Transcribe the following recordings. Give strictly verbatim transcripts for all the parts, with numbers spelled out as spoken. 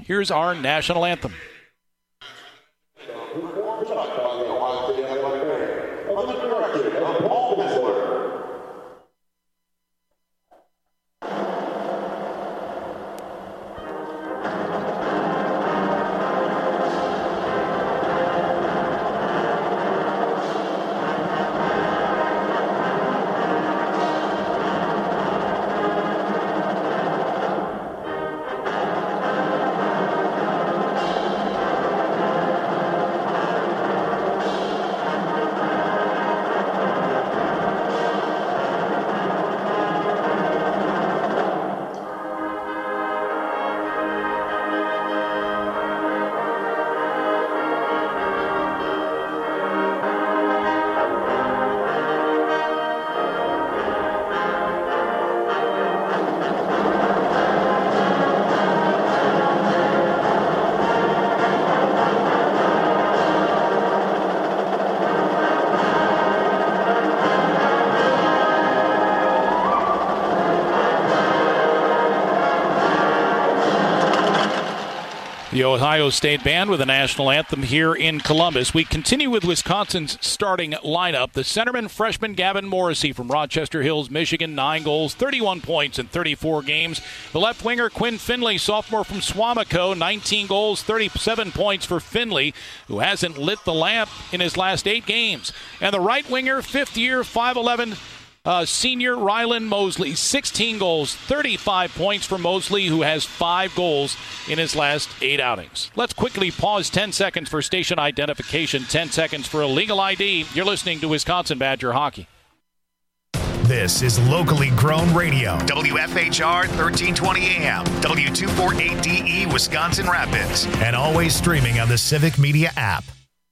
Here's our national anthem. The Ohio State Band with the national anthem here in Columbus. We continue with Wisconsin's starting lineup. The centerman, freshman Gavin Morrissey from Rochester Hills, Michigan, nine goals, thirty-one points in thirty-four games. The left winger, Quinn Finley, sophomore from Swamico, nineteen goals, thirty-seven points for Finley, who hasn't lit the lamp in his last eight games. And the right winger, fifth year, five eleven, Uh, senior Rylan Mosley, sixteen goals, thirty-five points for Mosley, who has five goals in his last eight outings. Let's quickly pause ten seconds for station identification, ten seconds for a legal I D. You're listening to Wisconsin Badger Hockey. This is locally grown radio. W F H R thirteen twenty A M, W two forty-eight D E, Wisconsin Rapids. And always streaming on the Civic Media app.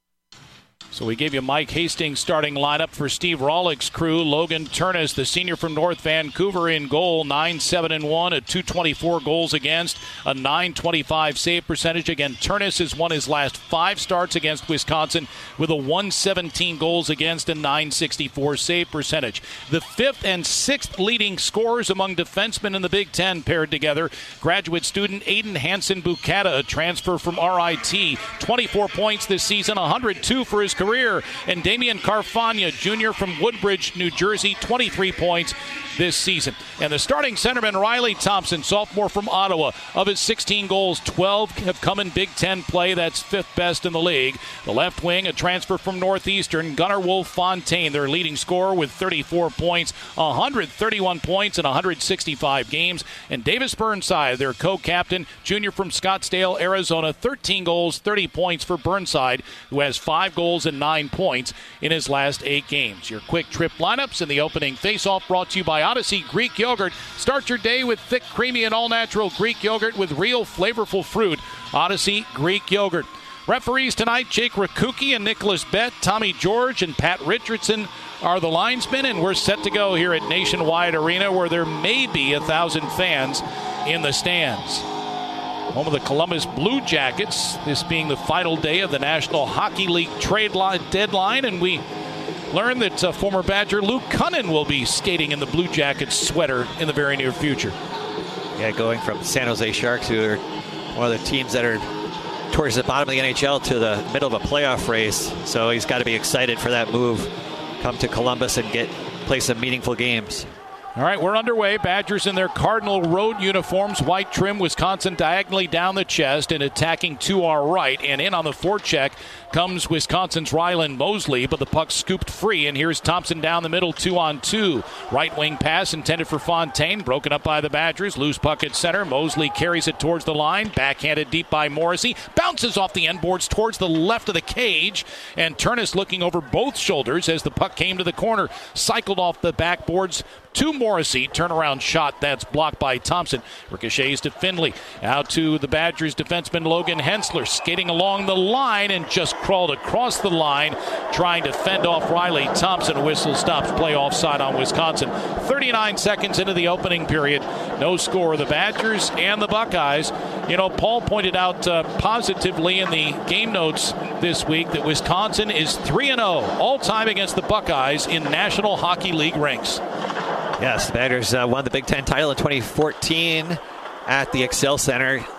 So we gave you Mike Hastings' starting lineup for Steve Rawlick's crew. Logan Turness, the senior from North Vancouver, in goal, nine seven and one, a two twenty-four goals against, a nine twenty-five save percentage. Again, Turness has won his last five starts against Wisconsin with a one seventeen goals against and nine sixty-four save percentage. The fifth and sixth leading scorers among defensemen in the Big Ten paired together. Graduate student Aiden Hansen-Bukata, a transfer from R I T, twenty-four points this season, one hundred two for his career. And Damian Carfagna, junior from Woodbridge, New Jersey, twenty-three points this season. And the starting centerman, Riley Thompson, sophomore from Ottawa, of his sixteen goals, twelve have come in Big Ten play. That's fifth best in the league. The left wing, a transfer from Northeastern, Gunnar Wolf Fontaine, their leading scorer with thirty-four points, one hundred thirty-one points in one hundred sixty-five games. And Davis Burnside, their co-captain, junior from Scottsdale, Arizona, thirteen goals, thirty points for Burnside, who has five goals and nine points in his last eight games. Your quick trip lineups in the opening face-off brought to you by Odyssey Greek Yogurt. Start your day with thick, creamy, and all-natural Greek yogurt with real flavorful fruit. Odyssey Greek Yogurt. Referees tonight, Jake Rakuki and Nicholas Bett. Tommy George and Pat Richardson are the linesmen, and we're set to go here at Nationwide Arena, where there may be a thousand fans in the stands. Home of the Columbus Blue Jackets, this being the final day of the National Hockey League trade line deadline, and we learn that uh, former Badger Luke Cunnin will be skating in the Blue Jackets sweater in the very near future. Yeah, going from San Jose Sharks, who are one of the teams that are towards the bottom of the N H L, to the middle of a playoff race. So he's got to be excited for that move. Come to Columbus and get play some meaningful games. All right, we're underway. Badgers in their Cardinal Road uniforms, white trim, Wisconsin diagonally down the chest and attacking to our right. And in on the forecheck comes Wisconsin's Rylan Mosley, but the puck scooped free, and here's Thompson down the middle, two on two. Right wing pass intended for Fontaine, broken up by the Badgers. Loose puck at center. Mosley carries it towards the line, backhanded deep by Morrissey, bounces off the end boards towards the left of the cage, and Turness looking over both shoulders as the puck came to the corner, cycled off the backboards to Morrissey. Turnaround shot that's blocked by Thompson. Ricochets to Finley. Out to the Badgers defenseman Logan Hensler, skating along the line and just crawled across the line, trying to fend off Riley Thompson. Whistle stops play offside on Wisconsin. thirty-nine seconds into the opening period. No score. The Badgers and the Buckeyes. You know, Paul pointed out uh, positively in the game notes this week that Wisconsin is three and oh all-time against the Buckeyes in National Hockey League ranks. Yes, the Badgers uh, won the Big Ten title in twenty fourteen at the Excel Center.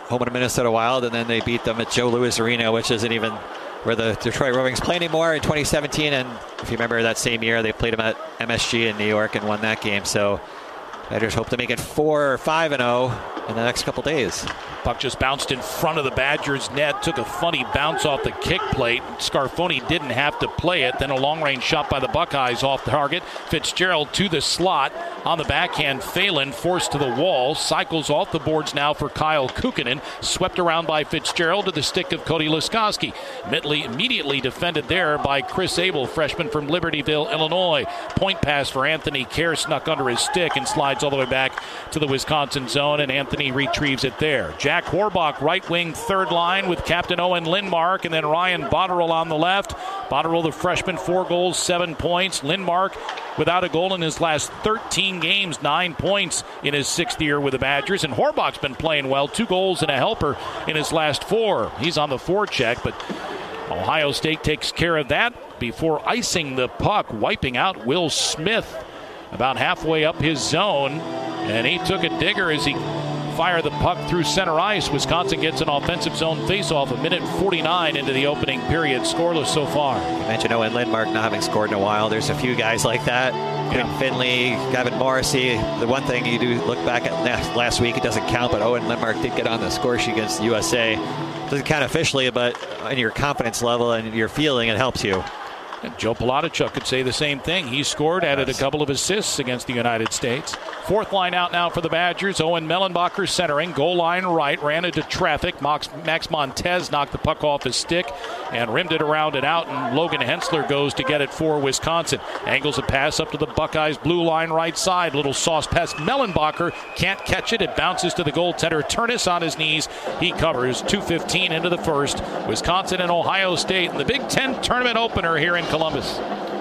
home in Minnesota Wild, and then they beat them at Joe Louis Arena, which isn't even where the Detroit Red Wings play anymore, in twenty seventeen. And if you remember that same year, they played them at M S G in New York and won that game. So Badgers hope to make it four or five and oh in the next couple days. Puck just bounced in front of the Badgers net, took a funny bounce off the kick plate. Scarfoni didn't have to play it. Then a long-range shot by the Buckeyes off target. Fitzgerald to the slot. On the backhand, Phelan forced to the wall. Cycles off the boards now for Kyle Kukkonen. Swept around by Fitzgerald to the stick of Cody Luskowski. Immediately defended there by Chris Abel, freshman from Libertyville, Illinois. Point pass for Anthony Kerr, snuck under his stick and slides all the way back to the Wisconsin zone, and Anthony retrieves it there. Jack Horbach, right wing, third line with Captain Owen Lindmark, and then Ryan Botterill on the left. Botterill, the freshman, four goals, seven points. Lindmark, without a goal in his last thirteen games, nine points in his sixth year with the Badgers. And Horbach's been playing well, two goals and a helper in his last four. He's on the forecheck, but Ohio State takes care of that before icing the puck, wiping out Will Smith about halfway up his zone. And he took a digger as he fired the puck through center ice. Wisconsin gets an offensive zone faceoff a minute forty-nine into the opening period. Scoreless so far. You mentioned Owen Lindmark not having scored in a while. There's a few guys like that. Quinn yeah. Finley, Gavin Morrissey. The one thing you do look back at last week, it doesn't count, but Owen Lindmark did get on the score sheet against the U S A. Doesn't count officially, but in your confidence level and your feeling, it helps you. And Joe Palachuk could say the same thing. He scored, added a couple of assists against the United States. Fourth line out now for the Badgers. Owen Mellenbacher centering. Goal line right. Ran into traffic. Max, Max Montez knocked the puck off his stick and rimmed it around and out. And Logan Hensler goes to get it for Wisconsin. Angles a pass up to the Buckeyes' blue line right side. Little sauce pass. Mellenbacher can't catch it. It bounces to the goaltender. Turnus on his knees. He covers. two fifteen into the first. Wisconsin and Ohio State in the Big Ten tournament opener here in Columbus.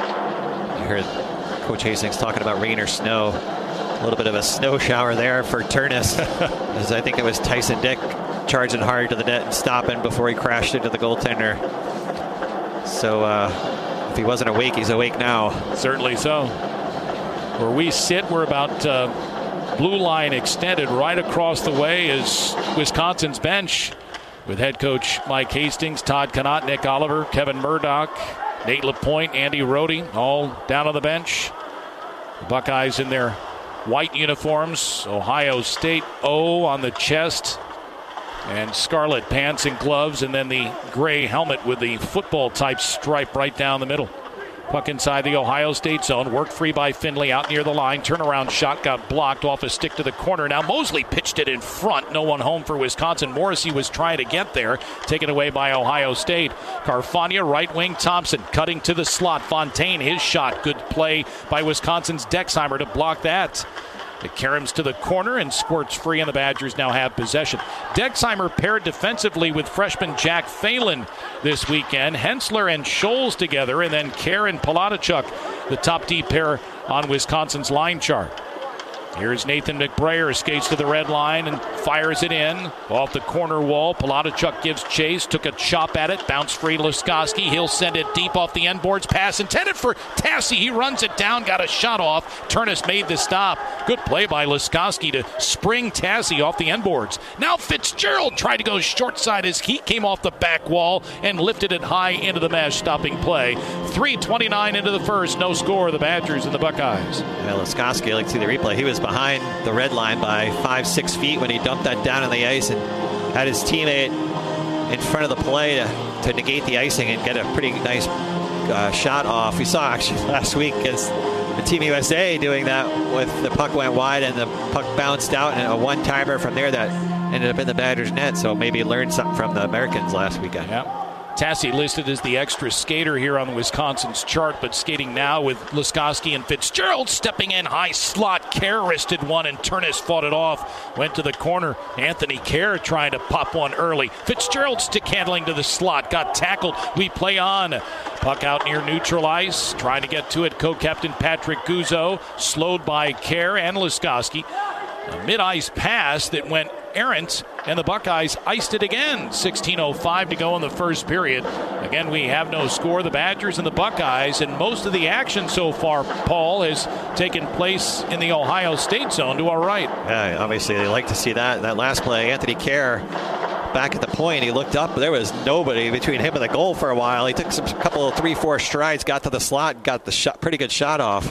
I heard Coach Hastings talking about rain or snow. A little bit of a snow shower there for Turnus. As I think it was Tyson Dick charging hard to the net and stopping before he crashed into the goaltender. So uh, if he wasn't awake, he's awake now. Certainly so. Where we sit, we're about uh, blue line extended right across the way is Wisconsin's bench with head coach Mike Hastings, Todd Connaught, Nick Oliver, Kevin Murdoch, Nate LaPointe, Andy Rohde, all down on the bench. The Buckeyes in their white uniforms. Ohio State O on the chest and scarlet pants and gloves, and then the gray helmet with the football-type stripe right down the middle. Puck inside the Ohio State zone. Worked free by Finley out near the line. Turnaround shot got blocked off a stick to the corner. Now Mosley pitched it in front. No one home for Wisconsin. Morrissey was trying to get there. Taken away by Ohio State. Carfagna, right wing. Thompson cutting to the slot. Fontaine, his shot. Good play by Wisconsin's Dexheimer to block that. It caroms to the corner and squirts free, and the Badgers now have possession. Dexheimer paired defensively with freshman Jack Phelan this weekend. Hensler and Scholes together, and then Kerr and Palachuk, the top D pair on Wisconsin's line chart. Here's Nathan McBrayer, skates to the red line and fires it in. Off the corner wall, Palachuk gives chase, took a chop at it, bounce free Luskowski. He'll send it deep off the end boards. Pass intended for Tassi. He runs it down, got a shot off. Turnus made the stop. Good play by Luskowski to spring Tassi off the end boards. Now Fitzgerald tried to go short side as he came off the back wall and lifted it high into the mesh, stopping play. three twenty-nine into the first, no score. The Badgers and the Buckeyes. Yeah, Luskowski, I like to see the replay. He was behind the red line by five, six feet when he dumped that down on the ice and had his teammate in front of the play to, to negate the icing and get a pretty nice uh, shot off. We saw actually last week against the Team U S A doing that with the puck went wide and the puck bounced out and a one-timer from there that ended up in the Badgers net. So maybe learned something from the Americans last weekend. Yeah. Tassi listed as the extra skater here on Wisconsin's chart, but skating now with Luskowski and Fitzgerald stepping in high slot. Kerr wristed one and Turnus fought it off. Went to the corner. Anthony Kerr trying to pop one early. Fitzgerald stick handling to the slot. Got tackled. We play on. Puck out near neutral ice. Trying to get to it. Co-captain Patrick Guzzo. Slowed by Kerr and Luskowski. A mid-ice pass that went errant, and the Buckeyes iced it again. sixteen oh five to go in the first period. Again, we have no score. The Badgers and the Buckeyes, and most of the action so far, Paul, has taken place in the Ohio State zone to our right. Yeah, obviously they like to see that. That last play, Anthony Kerr back at the point. He looked up. There was nobody between him and the goal for a while. He took some couple of three, four strides, got to the slot, got the shot, pretty good shot off.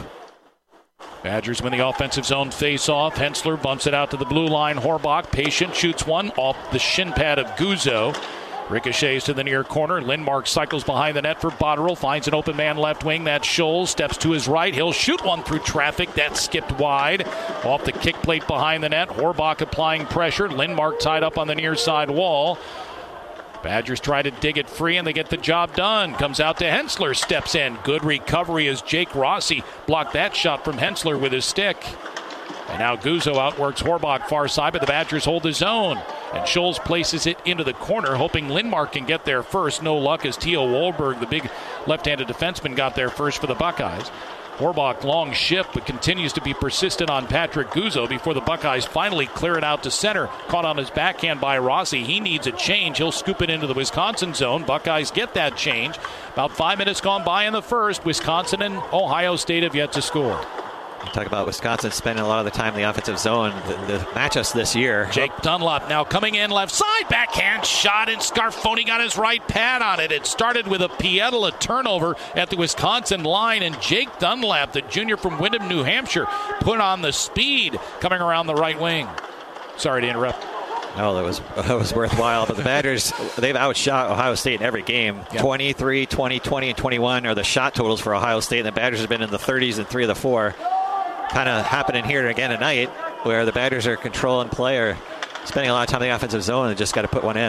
Badgers win the offensive zone face-off. Hensler bumps it out to the blue line. Horbach, patient, shoots one off the shin pad of Guzzo. Ricochets to the near corner. Lindmark cycles behind the net for Botterill. Finds an open man left wing. That's Scholes. Steps to his right. He'll shoot one through traffic. That skipped wide. Off the kick plate behind the net. Horbach applying pressure. Lindmark tied up on the near side wall. Badgers try to dig it free, and they get the job done. Comes out to Hensler, steps in. Good recovery as Jake Rossi blocked that shot from Hensler with his stick. And now Guzzo outworks Horbach far side, but the Badgers hold the zone. And Scholes places it into the corner, hoping Lindmark can get there first. No luck as Theo Wohlberg, the big left-handed defenseman, got there first for the Buckeyes. Horbach long shift, but continues to be persistent on Patrick Guzzo before the Buckeyes finally clear it out to center. Caught on his backhand by Rossi. He needs a change. He'll scoop it into the Wisconsin zone. Buckeyes get that change. About five minutes gone by in the first. Wisconsin and Ohio State have yet to score. You talk about Wisconsin spending a lot of the time in the offensive zone. The, the matchups this year. Jake Dunlap now coming in left side. Backhand shot, and Scarfoni got his right pad on it. It started with a Pietila turnover at the Wisconsin line, and Jake Dunlap, the junior from Windham, New Hampshire, put on the speed coming around the right wing. Sorry to interrupt. No, that was that was worthwhile. But the Badgers, they've outshot Ohio State in every game. Yep. twenty-three, twenty, twenty, and twenty-one are the shot totals for Ohio State, and the Badgers have been in the thirties in three of the four. Kind of happening here again tonight, where the Badgers are controlling play or spending a lot of time in the offensive zone and just got to put one in.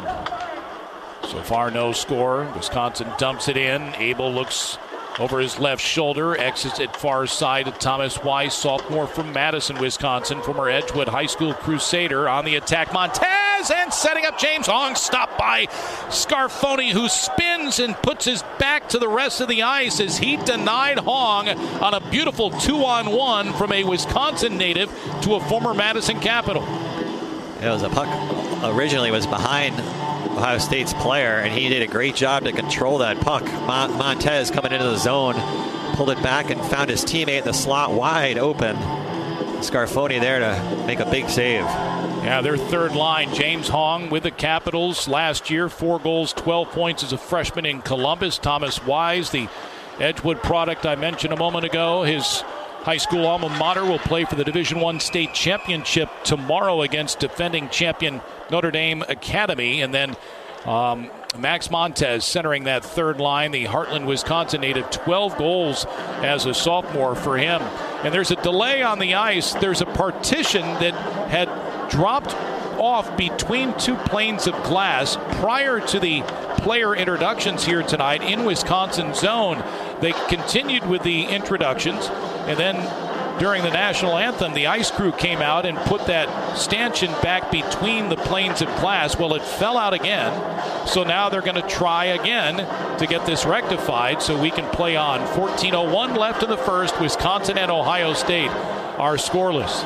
So far, no score. Wisconsin dumps it in. Abel looks over his left shoulder, exits it far side to Thomas Weiss, sophomore from Madison, Wisconsin, former Edgewood High School Crusader. On the attack, Montez, and setting up James Hong, stopped by Scarfoni, who spins and puts his back to the rest of the ice as he denied Hong on a beautiful two-on-one from a Wisconsin native to a former Madison Capital. It was a puck originally was behind Ohio State's player, and he did a great job to control that puck. Mon- Montez coming into the zone, pulled it back and found his teammate in the slot wide open. Scarfoni there to make a big save. Yeah, their third line, James Hong with the Capitals last year, four goals, twelve points as a freshman in Columbus. Thomas Wise, the Edgewood product I mentioned a moment ago, his high school alma mater, will play for the Division One state championship tomorrow against defending champion Notre Dame Academy. And then um, Max Montez centering that third line, the Heartland, Wisconsin native, twelve goals as a sophomore for him. And there's a delay on the ice. There's a partition that had dropped off between two planes of glass prior to the player introductions here tonight in Wisconsin zone. They continued with the introductions, and then during the national anthem, the ice crew came out and put that stanchion back between the planes of glass. Well, it fell out again, so now they're going to try again to get this rectified so we can play on. fourteen oh one left in the first. Wisconsin and Ohio State are scoreless.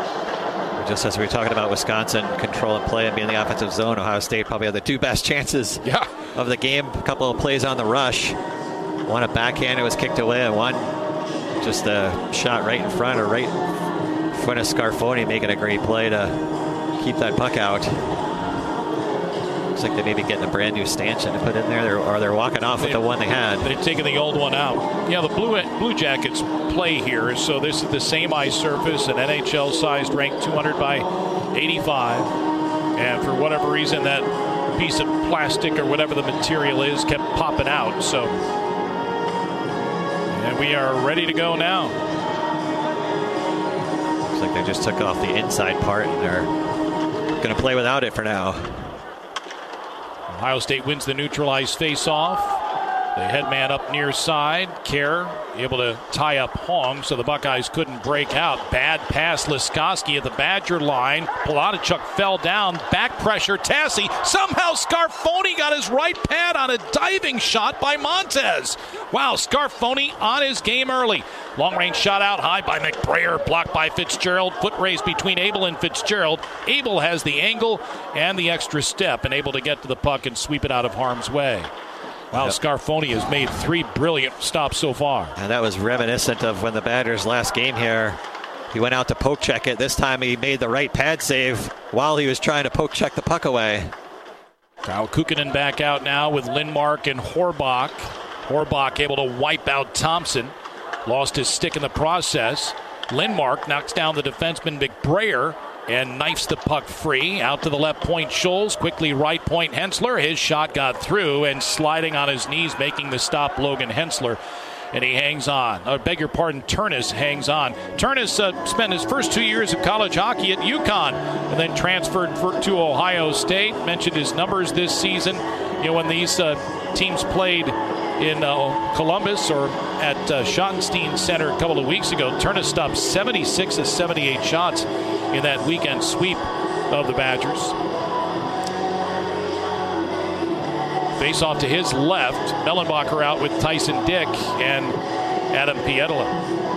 Just as we were talking about Wisconsin control and play and being in the offensive zone, Ohio State probably had the two best chances yeah. of the game. A couple of plays on the rush. One a backhand, it was kicked away, and one just a shot right in front or right in front of Scarfoni, making a great play to keep that puck out. Looks like they may be getting a brand new stanchion to put in there, or they're walking off they, with the one they had. They've taken the old one out. Yeah, the Blue Blue Jackets play here, so this is the same ice surface, an N H L-sized rink, two hundred by eighty-five. And for whatever reason, that piece of plastic or whatever the material is kept popping out. So, and we are ready to go now. Looks like they just took off the inside part, and they're going to play without it for now. Ohio State wins the neutral ice face-off. The head man up near side. Kerr able to tie up Hong so the Buckeyes couldn't break out. Bad pass, Liskoski at the Badger line. Palatichuk fell down. Back pressure, Tassi. Somehow Scarfoni got his right pad on a diving shot by Montez. Wow, Scarfoni on his game early. Long-range shot out high by McBrayer, blocked by Fitzgerald. Foot race between Abel and Fitzgerald. Abel has the angle and the extra step and able to get to the puck and sweep it out of harm's way. Wow, yep. Scarfoni has made three brilliant stops so far. And that was reminiscent of when the Badgers last game here, he went out to poke check it. This time he made the right pad save while he was trying to poke check the puck away. Kyle Kukkonen back out now with Lindmark and Horbach. Horbach able to wipe out Thompson. Lost his stick in the process. Lindmark knocks down the defenseman McBrayer and knifes the puck free. Out to the left point, Scholes. Quickly right point, Hensler. His shot got through, and sliding on his knees, making the stop, Logan Hensler. And he hangs on. I beg your pardon, Turnus hangs on. Turnus uh, spent his first two years of college hockey at UConn and then transferred for, to Ohio State. Mentioned his numbers this season. You know, when these uh, teams played in uh, Columbus or at uh, Schottenstein Center a couple of weeks ago, Turnus stopped seventy-six of seventy-eight shots in that weekend sweep of the Badgers. Face off to his left. Mellenbacher out with Tyson Dick and Adam Pietola.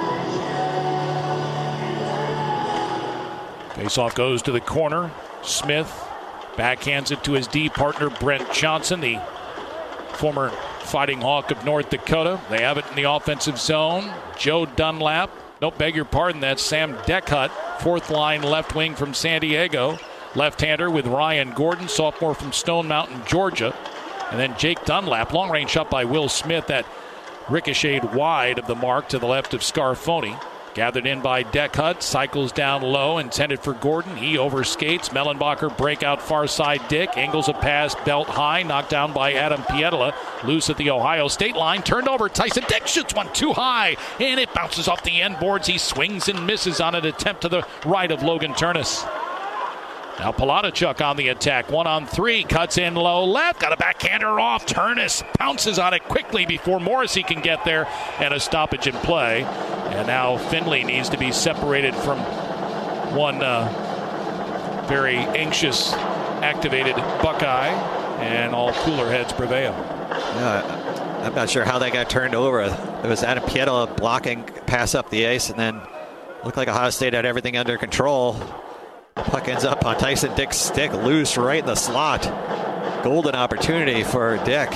Face off goes to the corner. Smith backhands it to his D partner Brent Johnson, the former Fighting Hawk of North Dakota. They have it in the offensive zone. Joe Dunlap. Don't beg your pardon, that's Sam Deckhut, fourth line left wing from San Diego. Left-hander with Ryan Gordon, sophomore from Stone Mountain, Georgia. And then Jake Dunlap, long-range shot by Will Smith, that ricocheted wide of the mark to the left of Scarfoni. Gathered in by Deckhut, cycles down low, intended for Gordon. He overskates. Mellenbacher breakout far side Dick. Angles a pass, belt high, knocked down by Adam Pietola. Loose at the Ohio State line, turned over. Tyson Dick shoots one too high, and it bounces off the end boards. He swings and misses on an attempt to the right of Logan Turnus. Now Palanichuk on the attack. One on three. Cuts in low left. Got a backhander off. Turnus pounces on it quickly before Morrissey can get there. And a stoppage in play. And now Finley needs to be separated from one uh, very anxious, activated Buckeye. And all cooler heads prevail. Yeah, I'm not sure how that got turned over. It was Adam Pietola blocking pass up the ice. And then looked like Ohio State had everything under control. Puck ends up on Tyson Dick's stick, loose right in the slot. Golden opportunity for Dick,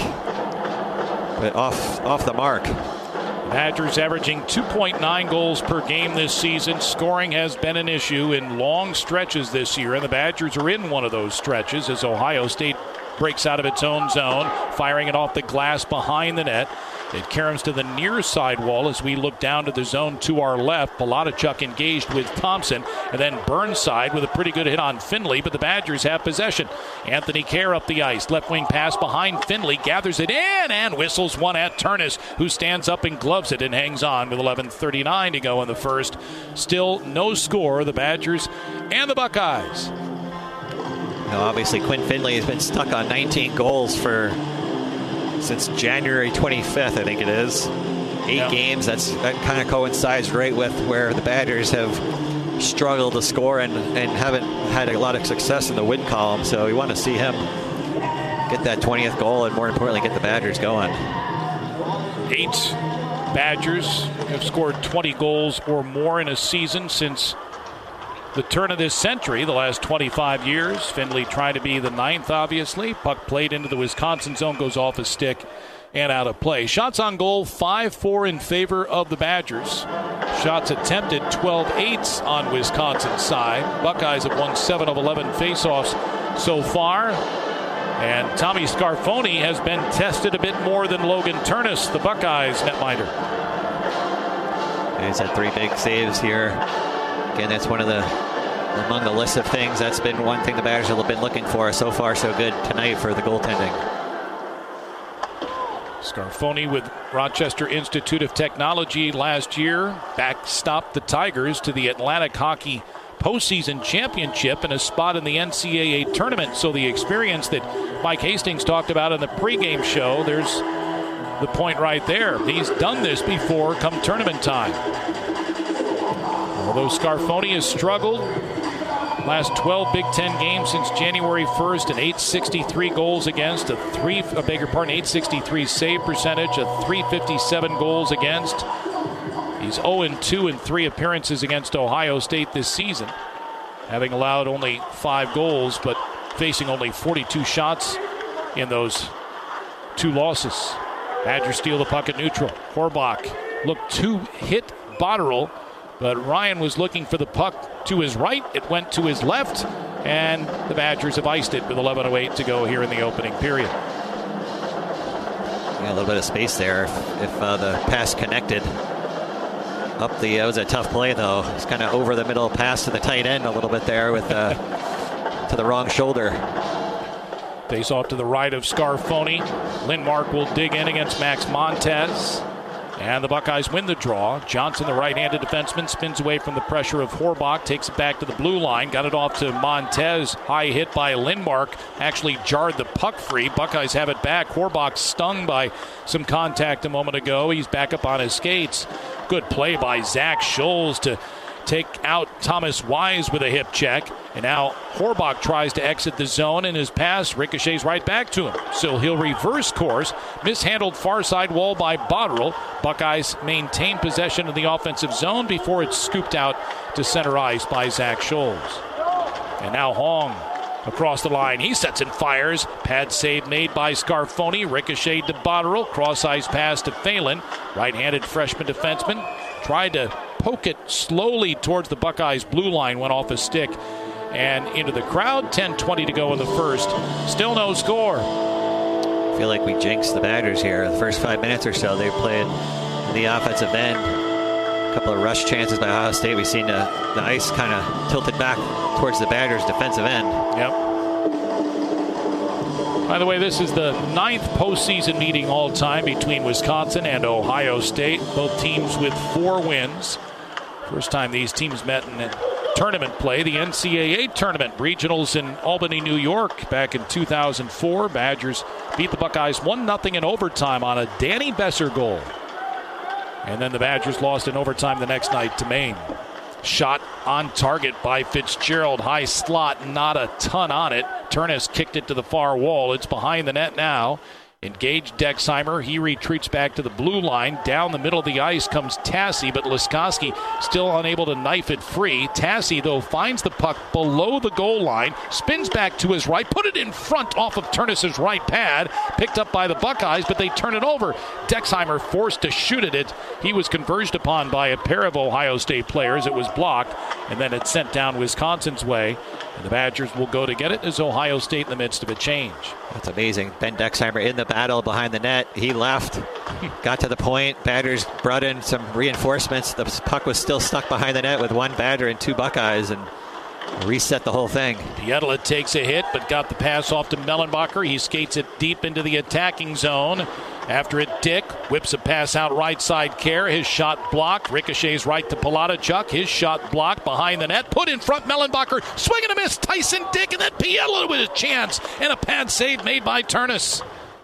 but off off the mark. Badgers averaging two point nine goals per game this season. Scoring has been an issue in long stretches this year, and the Badgers are in one of those stretches as Ohio State breaks out of its own zone, firing it off the glass behind the net. It caroms to the near side wall as we look down to the zone to our left. Palanichuk engaged with Thompson, and then Burnside with a pretty good hit on Finley, but the Badgers have possession. Anthony Kerr up the ice. Left wing pass behind Finley, gathers it in and whistles one at Turnus, who stands up and gloves it and hangs on with eleven thirty-nine to go in the first. Still no score, the Badgers and the Buckeyes. Now, obviously, Quinn Finley has been stuck on nineteen goals for since January twenty-fifth, I think it is. Eight yeah. games. That's that kind of coincides right with where the Badgers have struggled to score and, and haven't had a lot of success in the win column. So we want to see him get that twentieth goal and, more importantly, get the Badgers going. Eight Badgers have scored twenty goals or more in a season since the turn of this century, the last twenty-five years. Finley trying to be the ninth, obviously. Puck played into the Wisconsin zone, goes off his stick and out of play. Shots on goal, five four in favor of the Badgers. Shots attempted, twelve eight on Wisconsin's side. Buckeyes have won seven of eleven faceoffs so far. And Tommy Scarfoni has been tested a bit more than Logan Turnus, the Buckeyes netminder. He's had three big saves here. Again, that's one of the, among the list of things, that's been one thing the Badgers have been looking for. So far, so good tonight for the goaltending. Scarfoni with Rochester Institute of Technology last year backstopped the Tigers to the Atlantic Hockey postseason championship and a spot in the N C double A tournament. So the experience that Mike Hastings talked about in the pregame show, there's the point right there. He's done this before come tournament time. Although Scarfoni has struggled last twelve Big Ten games since January first, an eight sixty-three goals against, a three, a bigger pardon, eight sixty-three save percentage, a three fifty-seven goals against. He's oh and two in three appearances against Ohio State this season, having allowed only five goals, but facing only forty-two shots in those two losses. Badgers steal the puck at neutral. Horbach looked to hit Botterill, but Ryan was looking for the puck to his right. It went to his left, and the Badgers have iced it with eleven oh eight to go here in the opening period. Yeah, a little bit of space there if, if uh, the pass connected. Up the, it was a tough play though. It's kind of over the middle pass to the tight end a little bit there with uh, to the wrong shoulder. Face off to the right of Scarfoni. Lindmark will dig in against Max Montez. And the Buckeyes win the draw. Johnson, the right-handed defenseman, spins away from the pressure of Horbach, takes it back to the blue line, got it off to Montez. High hit by Lindmark, actually jarred the puck free. Buckeyes have it back. Horbach stung by some contact a moment ago. He's back up on his skates. Good play by Zach Scholes to take out Thomas Wise with a hip check. And now Horbach tries to exit the zone, and his pass ricochets right back to him. So he'll reverse course. Mishandled far side wall by Botterill. Buckeyes maintain possession of the offensive zone before it's scooped out to center ice by Zach Scholes. And now Hong across the line. He sets and fires. Pad save made by Scarfoni. Ricocheted to Botterill. Cross ice pass to Phelan. Right-handed freshman defenseman. Tried to poke it slowly towards the Buckeyes' blue line. Went off a stick and into the crowd. ten twenty to go in the first. Still no score. I feel like we jinxed the Badgers here. The first five minutes or so, they played in the offensive end. A couple of rush chances by Ohio State. We've seen the, the ice kind of tilted back towards the Badgers' defensive end. Yep. By the way, this is the ninth postseason meeting all time between Wisconsin and Ohio State. Both teams with four wins. First time these teams met in tournament play, the N C double A tournament, regionals in Albany, New York, back in two thousand four. Badgers beat the Buckeyes one nothing in overtime on a Danny Besser goal. And then the Badgers lost in overtime the next night to Maine. Shot on target by Fitzgerald. High slot, not a ton on it. Turnus kicked it to the far wall. It's behind the net now. Engaged Dexheimer. He retreats back to the blue line. Down the middle of the ice comes Tassi, but Liskoski still unable to knife it free. Tassi, though, finds the puck below the goal line, spins back to his right, put it in front off of Turnus's right pad, picked up by the Buckeyes, but they turn it over. Dexheimer forced to shoot at it. He was converged upon by a pair of Ohio State players. It was blocked, and then it's sent down Wisconsin's way. And the Badgers will go to get it as Ohio State in the midst of a change. That's amazing. Ben Dexheimer in the battle behind the net. He left, got to the point. Badgers brought in some reinforcements. The puck was still stuck behind the net with one Badger and two Buckeyes, and reset the whole thing. Pietla takes a hit, but got the pass off to Mellenbacher. He skates it deep into the attacking zone. After it, Dick whips a pass out right side. Kerr, his shot blocked. Ricochets right to Palata-Chuck. His shot blocked behind the net. Put in front, Mellenbacher. Swing and a miss. Tyson Dick, and then Pietla with a chance. And a pad save made by Turnus.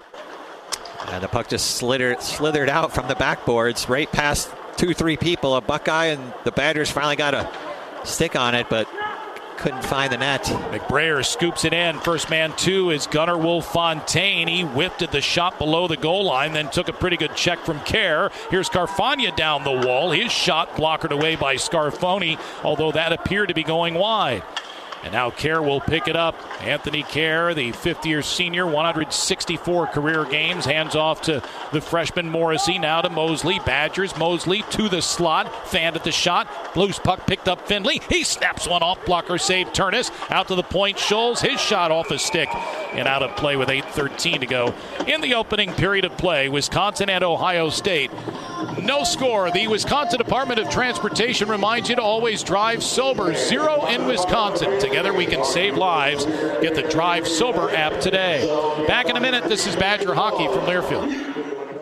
And the puck just slithered, slithered out from the backboards right past two, three people. A Buckeye, and the Badgers finally got a stick on it, but couldn't find the net. McBrayer scoops it in. First man two is Gunnar Wolf-Fontaine. He whipped at the shot below the goal line, then took a pretty good check from Kerr. Here's Carfagna down the wall. His shot blockered away by Scarfoni, although that appeared to be going wide. And now Kerr will pick it up. Anthony Kerr, the fifth-year senior, one hundred sixty-four career games. Hands off to the freshman Morrissey. Now to Mosley. Badgers. Mosley to the slot. Fanned at the shot. Loose puck picked up Finley. He snaps one off. Blocker save Turnus. Out to the point. Scholes. His shot off a stick. And out of play with eight thirteen to go. In the opening period of play, Wisconsin and Ohio State. No score. The Wisconsin Department of Transportation reminds you to always drive sober. Zero in Wisconsin. Together we can save lives. Get the Drive Sober app today. Back in a minute. This is Badger Hockey from Learfield.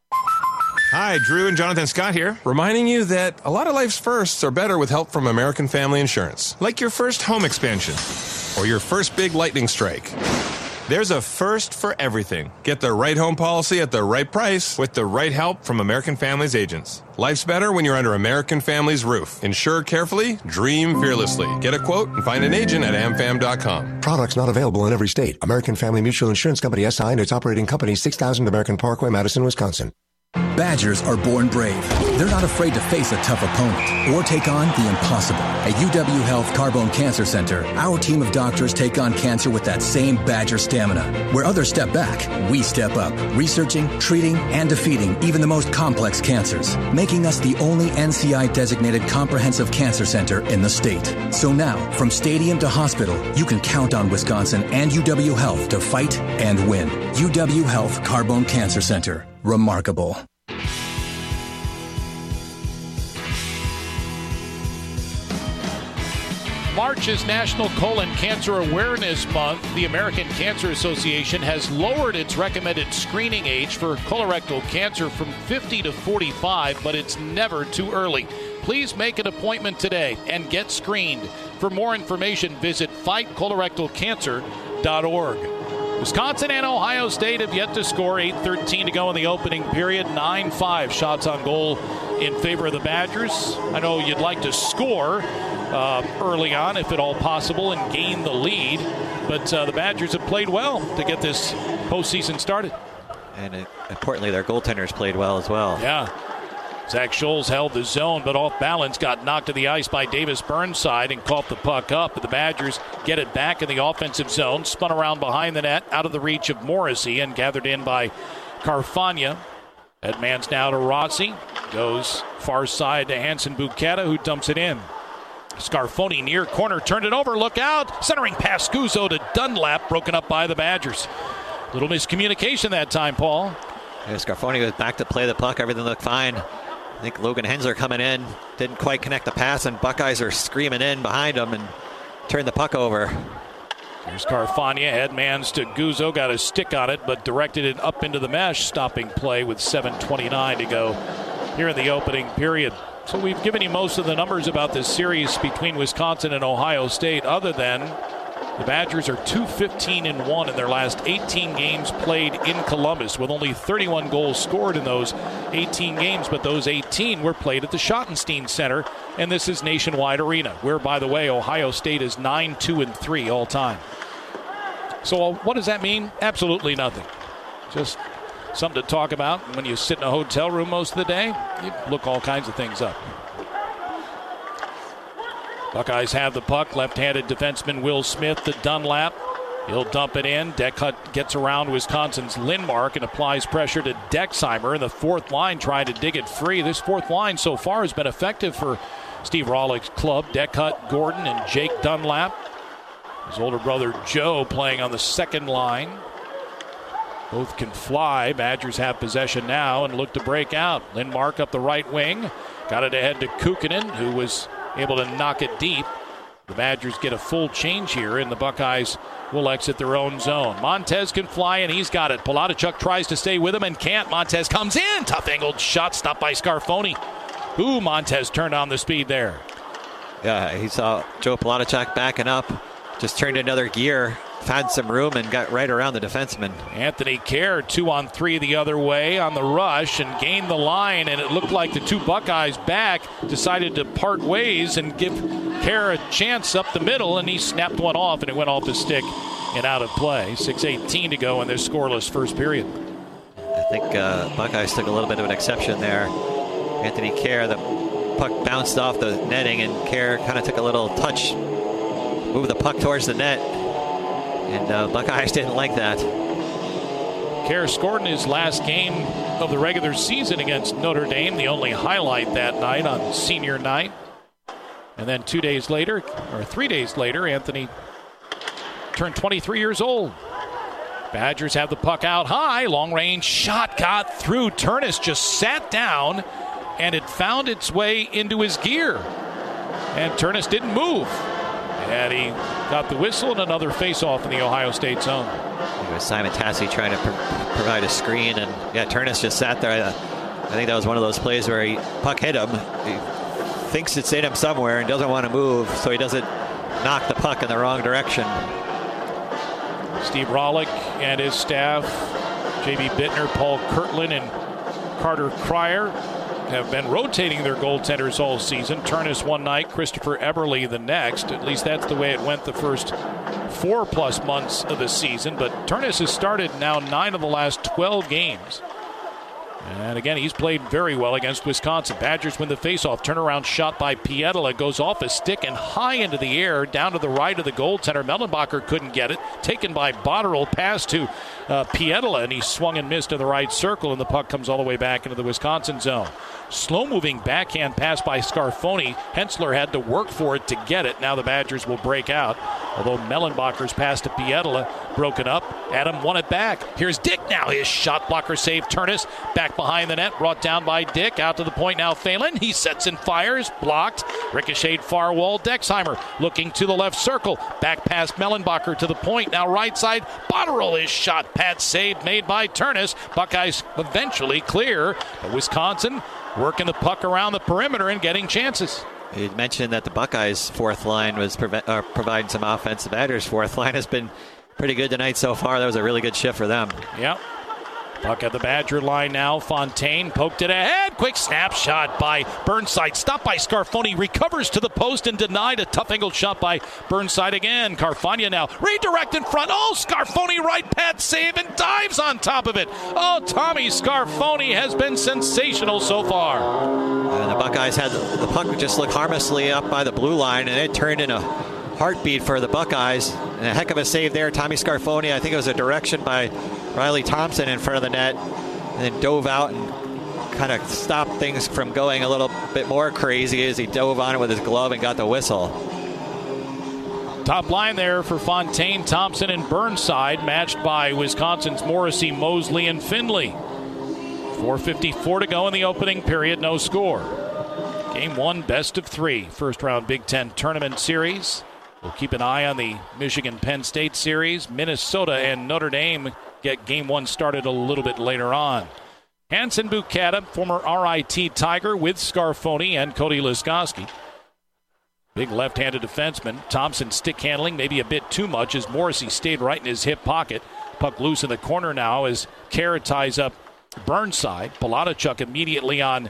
Hi, Drew and Jonathan Scott here, reminding you that a lot of life's firsts are better with help from American Family Insurance. Like your first home expansion or your first big lightning strike. There's a first for everything. Get the right home policy at the right price with the right help from American Family's agents. Life's better when you're under American Family's roof. Insure carefully, dream fearlessly. Get a quote and find an agent at am fam dot com. Products not available in every state. American Family Mutual Insurance Company S I and its operating company, six thousand American Parkway, Madison, Wisconsin. Badgers are born brave. They're not afraid to face a tough opponent or take on the impossible. At U W Health Carbone Cancer Center, our team of doctors take on cancer with that same Badger stamina. Where others step back, we step up, researching, treating, and defeating even the most complex cancers, making us the only N C I-designated comprehensive cancer center in the state. So now, from stadium to hospital, you can count on Wisconsin and U W Health to fight and win. U W Health Carbone Cancer Center. Remarkable. March is National Colon Cancer Awareness Month. The American Cancer Association has lowered its recommended screening age for colorectal cancer from fifty to forty-five, but it's never too early. Please make an appointment today and get screened. For more information, visit fight colorectal cancer dot org. Wisconsin and Ohio State have yet to score. eight thirteen to go in the opening period. nine five shots on goal in favor of the Badgers. I know you'd like to score uh, early on, if at all possible, and gain the lead. But uh, the Badgers have played well to get this postseason started. And uh, importantly, their goaltenders played well as well. Yeah. Zach Scholes held the zone, but off balance, got knocked to the ice by Davis Burnside and caught the puck up. But the Badgers get it back in the offensive zone, spun around behind the net, out of the reach of Morrissey, and gathered in by Carfagna. Headman's now to Rossi. Goes far side to Hansen Buchetta, who dumps it in. Scarfoni near corner, turned it over, look out. Centering pass Guzzo to Dunlap, broken up by the Badgers. Little miscommunication that time, Paul. Yeah, Scarfoni was back to play the puck. Everything looked fine. I think Logan Hensler coming in, didn't quite connect the pass, and Buckeyes are screaming in behind him and turned the puck over. Here's Carfagna, headmans to Guzzo, got a stick on it, but directed it up into the mesh, stopping play with seven twenty-nine to go here in the opening period. So we've given you most of the numbers about this series between Wisconsin and Ohio State, other than the Badgers are two fifteen and one in their last eighteen games played in Columbus, with only thirty-one goals scored in those eighteen games. But those eighteen were played at the Schottenstein Center, and this is Nationwide Arena, where, by the way, Ohio State is nine two and three all time. So what does that mean? Absolutely nothing. Just something to talk about. When you sit in a hotel room most of the day, you look all kinds of things up. Buckeyes have the puck. Left-handed defenseman Will Smith to Dunlap. He'll dump it in. Deckut gets around Wisconsin's Lindmark and applies pressure to Dexheimer. And the fourth line trying to dig it free. This fourth line so far has been effective for Steve Rawlick's club. Deckut, Gordon, and Jake Dunlap. His older brother Joe playing on the second line. Both can fly. Badgers have possession now and look to break out. Lindmark up the right wing. Got it ahead to Kukkonen, who was able to knock it deep. The Badgers get a full change here, and the Buckeyes will exit their own zone. Montez can fly, and he's got it. Polotachuk tries to stay with him and can't. Montez comes in. Tough angled shot stopped by Scarfoni. Ooh, Montez turned on the speed there. Yeah, he saw Joe Polotachuk backing up. Just turned another gear, found some room, and got right around the defenseman. Anthony Kerr, two on three the other way on the rush and gained the line, and it looked like the two Buckeyes back decided to part ways and give Kerr a chance up the middle, and he snapped one off, and it went off the stick and out of play. six eighteen to go in this scoreless first period. I think uh, Buckeyes took a little bit of an exception there. Anthony Kerr, the puck bounced off the netting, and Kerr kind of took a little touch, moved the puck towards the net. And uh, Buckeyes didn't like that. Kerr scored in his last game of the regular season against Notre Dame, the only highlight that night on senior night. And then two days later, or three days later, Anthony turned twenty-three years old. Badgers have the puck out high. Long-range shot got through. Turnus just sat down, and it found its way into his gear. And Turnus didn't move. And he got the whistle and another face-off in the Ohio State zone. It was Simon Tassi trying to pro- provide a screen, and yeah, Turnus just sat there. I, I think that was one of those plays where he puck hit him. He thinks it's in him somewhere and doesn't want to move, so he doesn't knock the puck in the wrong direction. Steve Rawlik and his staff, J B Bittner, Paul Kirtland, and Carter Cryer, have been rotating their goaltenders all season. Turnus one night, Christopher Eberle the next. At least that's the way it went the first four plus months of the season. But Turnus has started now nine of the last twelve games. And again, he's played very well against Wisconsin. Badgers win the faceoff. Turnaround shot by Pietila goes off a stick and high into the air, down to the right of the goaltender. Mellenbacher couldn't get it. Taken by Botterill, pass to uh, Pietila, and he swung and missed in the right circle, and the puck comes all the way back into the Wisconsin zone. Slow-moving backhand pass by Scarfoni. Hensler had to work for it to get it. Now the Badgers will break out. Although Mellenbacher's pass to Pietila broken up. Adam won it back. Here's Dick now. His shot blocker save. Turnus back behind the net. Brought down by Dick. Out to the point now Phelan. He sets and fires. Blocked. Ricocheted far wall. Dexheimer looking to the left circle. Back past Mellenbacher to the point. Now right side. Botterill is shot. Pad save made by Turnus. Buckeyes eventually clear. But Wisconsin working the puck around the perimeter and getting chances. You mentioned that the Buckeyes' fourth line was preve- uh, providing some offense. The Badgers' fourth line has been pretty good tonight so far. That was a really good shift for them. Yep. Puck at the Badger line now. Fontaine poked it ahead. Quick snapshot by Burnside. Stopped by Scarfoni. Recovers to the post and denied. A tough angled shot by Burnside again. Carfagna now. Redirect in front. Oh, Scarfoni right pad save and dives on top of it. Oh, Tommy Scarfoni has been sensational so far. And the Buckeyes had the puck just look harmlessly up by the blue line, and it turned in a heartbeat for the Buckeyes. And a heck of a save there. Tommy Scarfoni, I think it was a direction by Riley Thompson in front of the net, and then dove out and kind of stopped things from going a little bit more crazy as he dove on it with his glove and got the whistle. Top line there for Fontaine, Thompson, and Burnside, matched by Wisconsin's Morrissey, Mosley, and Finley. four fifty-four to go in the opening period, no score. Game one, best of three, first round Big Ten tournament series. We'll keep an eye on the Michigan-Penn State series. Minnesota and Notre Dame get game one started a little bit later on. Hansen Bukata, former R I T Tiger with Scarfoni and Cody Liskoski. Big left-handed defenseman. Thompson stick handling maybe a bit too much as Morrissey stayed right in his hip pocket. Puck loose in the corner now as Kara ties up Burnside. Palachuk immediately on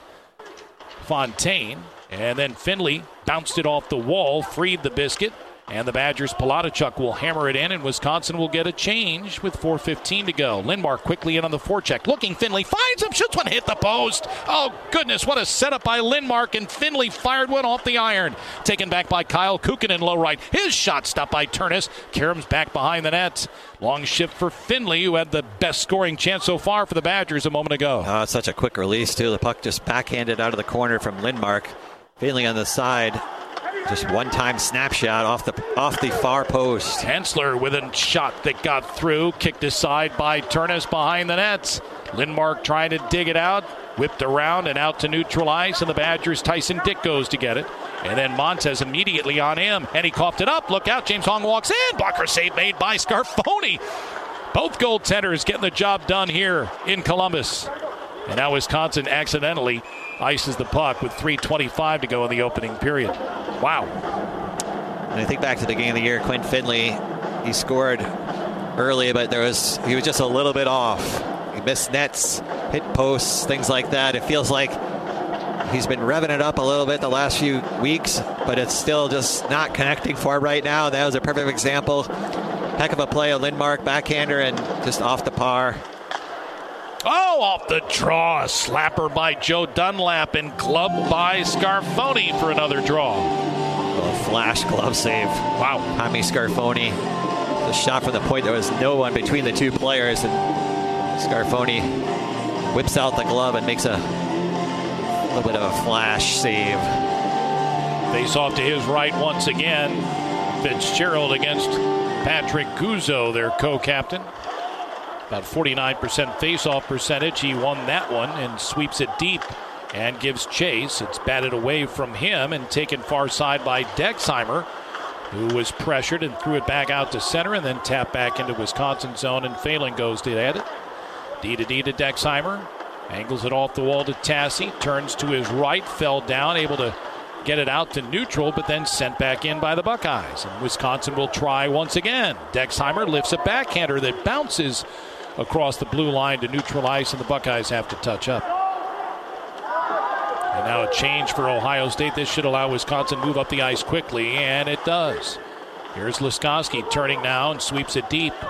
Fontaine. And then Finley bounced it off the wall, freed the biscuit. And the Badgers' Palachuk will hammer it in, and Wisconsin will get a change with four fifteen to go. Lindmark quickly in on the forecheck. Looking, Finley finds him, shoots one, hit the post. Oh, goodness, what a setup by Lindmark, and Finley fired one off the iron. Taken back by Kyle Kukkonen, low right. His shot stopped by Turnus. Karam's back behind the net. Long shift for Finley, who had the best scoring chance so far for the Badgers a moment ago. Oh, it's such a quick release, too. The puck just backhanded out of the corner from Lindmark. Finley on the side. Just one-time snapshot off the off the far post. Hensler with a shot that got through, kicked aside by Turnus behind the nets. Lindmark trying to dig it out, whipped around and out to neutral ice, and the Badgers' Tyson Dick goes to get it. And then Montez immediately on him, and he coughed it up. Look out, James Hong walks in. Blocker save made by Scarfoni. Both goaltenders getting the job done here in Columbus. And now Wisconsin accidentally ices the puck with three twenty-five to go in the opening period. Wow. And I think back to the game of the year, Quinn Finley, he scored early, but there was he was just a little bit off. He missed nets, hit posts, things like that. It feels like he's been revving it up a little bit the last few weeks, but it's still just not connecting for him right now. That was a perfect example. Heck of a play, a Lindmark backhander, and just off the par. Oh, off the draw. A slapper by Joe Dunlap and clubbed by Scarfoni for another draw. A flash glove save. Wow. Tommy Scarfoni. The shot from the point. There was no one between the two players, and Scarfoni whips out the glove and makes a little bit of a flash save. Face off to his right once again. Fitzgerald against Patrick Guzzo, their co-captain. About forty-nine percent face-off percentage. He won that one and sweeps it deep and gives chase. It's batted away from him and taken far side by Dexheimer, who was pressured and threw it back out to center and then tapped back into Wisconsin zone, and Phelan goes to add it. D to D to Dexheimer. Angles it off the wall to Tassi. Turns to his right, fell down, able to get it out to neutral, but then sent back in by the Buckeyes. And Wisconsin will try once again. Dexheimer lifts a backhander that bounces across the blue line to neutral ice, and the Buckeyes have to touch up. And now a change for Ohio State. This should allow Wisconsin to move up the ice quickly, and it does. Here's Liskoski turning now and sweeps it deep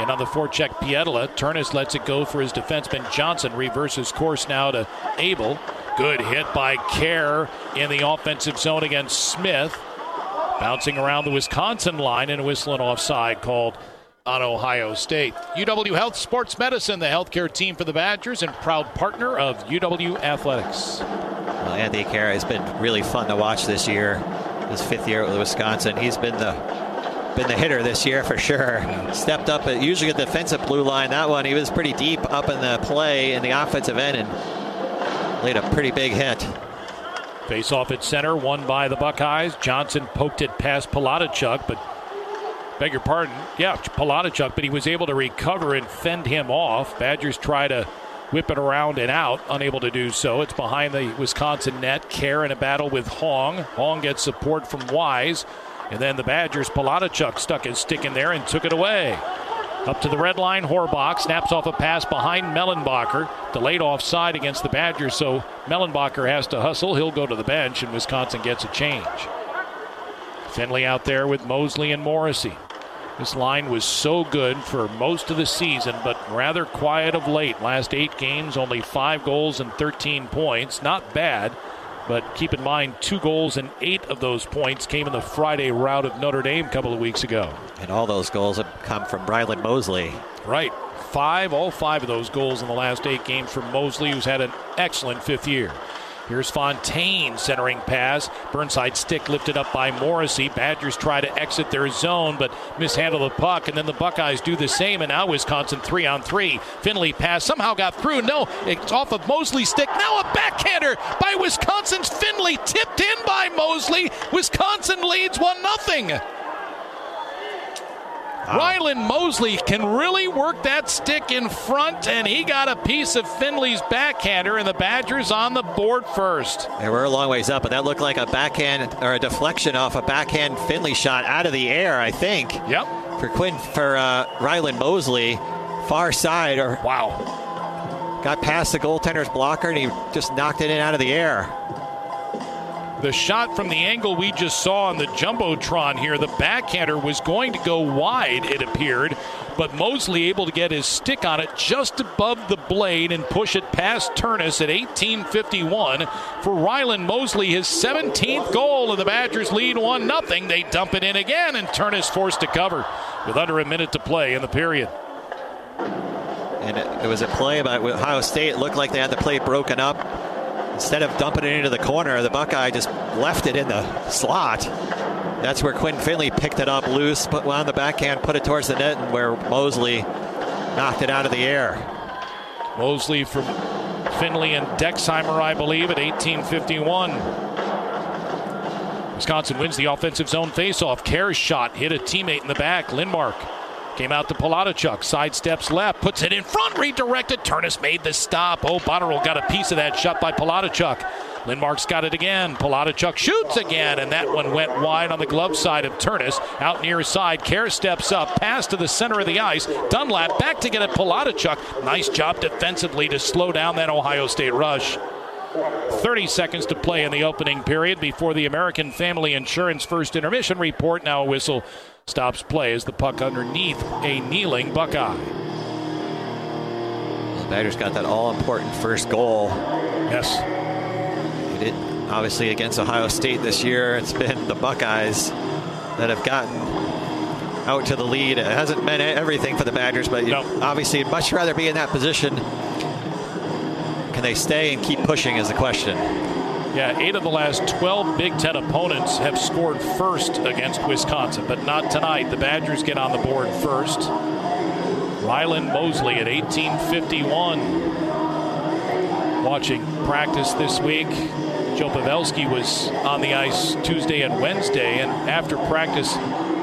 And on the forecheck, Pietila. Turnus lets it go for his defenseman. Johnson reverses course now to Abel. Good hit by Kerr in the offensive zone against Smith. Bouncing around the Wisconsin line and whistling offside called on Ohio State. U W Health Sports Medicine, the healthcare team for the Badgers and proud partner of U W Athletics. Well, Anthony Kerr has been really fun to watch this year. His fifth year with Wisconsin. He's been the been the hitter this year for sure. Stepped up at usually a defensive blue line. That one, he was pretty deep up in the play in the offensive end and laid a pretty big hit. Face off at center, won by the Buckeyes. Johnson poked it past Palatichuk, but beg your pardon. Yeah, Palatichuk, but he was able to recover and fend him off. Badgers try to whip it around and out, unable to do so. It's behind the Wisconsin net. Kerr in a battle with Hong. Hong gets support from Wise. And then the Badgers, Palatichuk stuck his stick in there and took it away. Up to the red line, Horbach snaps off a pass behind Mellenbacher. Delayed offside against the Badgers, so Mellenbacher has to hustle. He'll go to the bench, and Wisconsin gets a change. Finley out there with Mosley and Morrissey. This line was so good for most of the season, but rather quiet of late. Last eight games, only five goals and thirteen points. Not bad, but keep in mind, two goals and eight of those points came in the Friday rout of Notre Dame a couple of weeks ago. And all those goals have come from Ryland Mosley. Right. Five, all five of those goals in the last eight games from Mosley, who's had an excellent fifth year. Here's Fontaine centering pass. Burnside stick lifted up by Morrissey. Badgers try to exit their zone, but mishandle the puck, and then the Buckeyes do the same, and now Wisconsin three on three. Finley pass somehow got through. No, it's off of Mosley's stick. Now a backhander by Wisconsin's Finley, tipped in by Mosley. Wisconsin leads one nothing. Wow. Ryland Mosley can really work that stick in front, and he got a piece of Finley's backhander, and the Badgers on the board first. They were a long ways up, but that looked like a backhand or a deflection off a backhand Finley shot out of the air, I think. Yep. For Quinn, for uh, Ryland Mosley, far side, or wow, got past the goaltender's blocker, and he just knocked it in out of the air. The shot from the angle we just saw on the Jumbotron here, the backhander was going to go wide, it appeared, but Mosley able to get his stick on it just above the blade and push it past Turnus at eighteen fifty-one. For Ryland Mosley, his seventeenth goal, and the Badgers lead one nothing. They dump it in again, and Turnus forced to cover with under a minute to play in the period. And it, it was a play by Ohio State. It looked like they had the play broken up. Instead of dumping it into the corner, the Buckeye just left it in the slot. That's where Quinn Finley picked it up loose, put one on the backhand, put it towards the net, and where Mosley knocked it out of the air. Mosley from Finley and Dexheimer, I believe, at eighteen fifty-one. Wisconsin wins the offensive zone faceoff. Kerr's shot hit a teammate in the back. Lindmark came out to Palatichuk, sidesteps left, puts it in front, redirected. Turnus made the stop. Oh, Botterill got a piece of that shot by Palatichuk. Lindmark's got it again. Palatichuk shoots again, and that one went wide on the glove side of Turnus. Out near side, Kerr steps up, pass to the center of the ice. Dunlap back to get at Palatichuk. Nice job defensively to slow down that Ohio State rush. thirty seconds to play in the opening period before the American Family Insurance first intermission report. Now a whistle stops play as the puck underneath a kneeling Buckeye. The Badgers got that all-important first goal. Yes. They did, obviously, against Ohio State this year, it's been the Buckeyes that have gotten out to the lead. It hasn't meant everything for the Badgers, but no. Obviously you'd much rather be in that position. Can they stay and keep pushing is the question. Yeah, eight of the last twelve Big Ten opponents have scored first against Wisconsin, but not tonight. The Badgers get on the board first. Ryland Mosley at eighteen fifty-one. Watching practice this week, Joe Pavelski was on the ice Tuesday and Wednesday, and after practice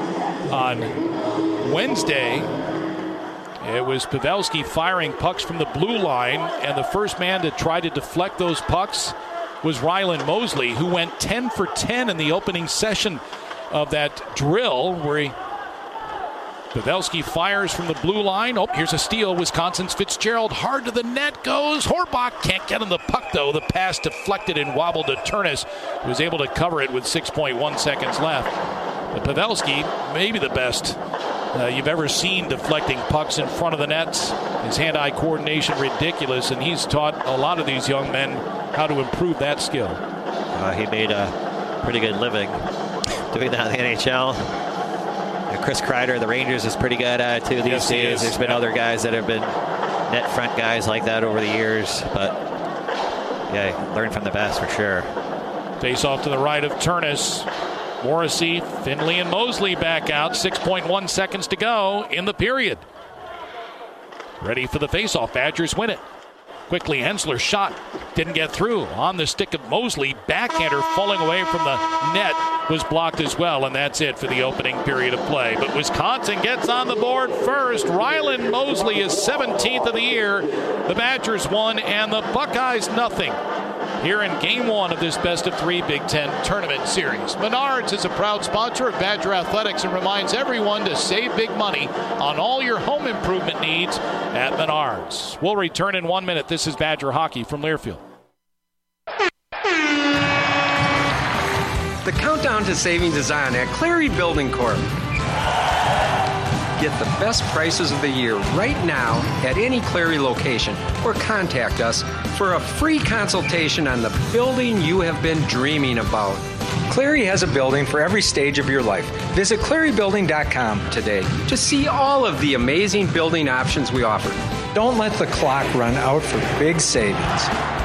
on Wednesday, it was Pavelski firing pucks from the blue line, and the first man to try to deflect those pucks was Ryland Mosley, who went ten for ten in the opening session of that drill, where he, Pavelski fires from the blue line. Oh, here's a steal. Wisconsin's Fitzgerald hard to the net goes. Horbach can't get him the puck, though. The pass deflected and wobbled to Turnus, who was able to cover it with six point one seconds left. But Pavelski, maybe the best uh, you've ever seen deflecting pucks in front of the nets. His hand-eye coordination ridiculous, and he's taught a lot of these young men how to improve that skill. Uh, he made a pretty good living doing that in the N H L. And Chris Kreider, the Rangers, is pretty good at it too these yes, days. There's been other guys that have been net front guys like that over the years, but yeah, learn from the best for sure. Face off to the right of Turnus. Morrissey, Finley, and Mosley back out. six point one seconds to go in the period. Ready for the face-off. Badgers win it. Quickly, Hensler shot. Didn't get through. On the stick of Mosley. Backhander falling away from the net was blocked as well, and that's it for the opening period of play. But Wisconsin gets on the board first. Rylan Mosley is seventeenth of the year. The Badgers won, and the Buckeyes nothing. Here in game one of this best of three Big Ten tournament series. Menards is a proud sponsor of Badger Athletics and reminds everyone to save big money on all your home improvement needs at Menards. We'll return in one minute. This is Badger Hockey from Learfield. The countdown to savings is on at Clary Building Corp. Get the best prices of the year right now at any Clary location or contact us for a free consultation on the building you have been dreaming about. Clary has a building for every stage of your life. Visit clary building dot com today to see all of the amazing building options we offer. Don't let the clock run out for big savings.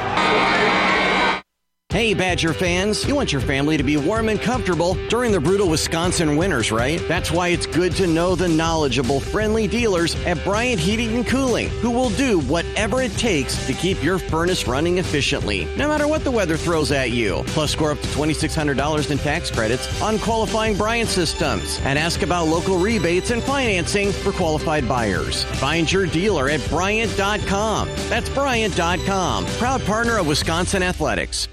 Hey, Badger fans, you want your family to be warm and comfortable during the brutal Wisconsin winters, right? That's why it's good to know the knowledgeable, friendly dealers at Bryant Heating and Cooling, who will do whatever it takes to keep your furnace running efficiently, no matter what the weather throws at you. Plus, score up to twenty-six hundred dollars in tax credits on qualifying Bryant systems, and ask about local rebates and financing for qualified buyers. Find your dealer at Bryant dot com. That's Bryant dot com, proud partner of Wisconsin Athletics.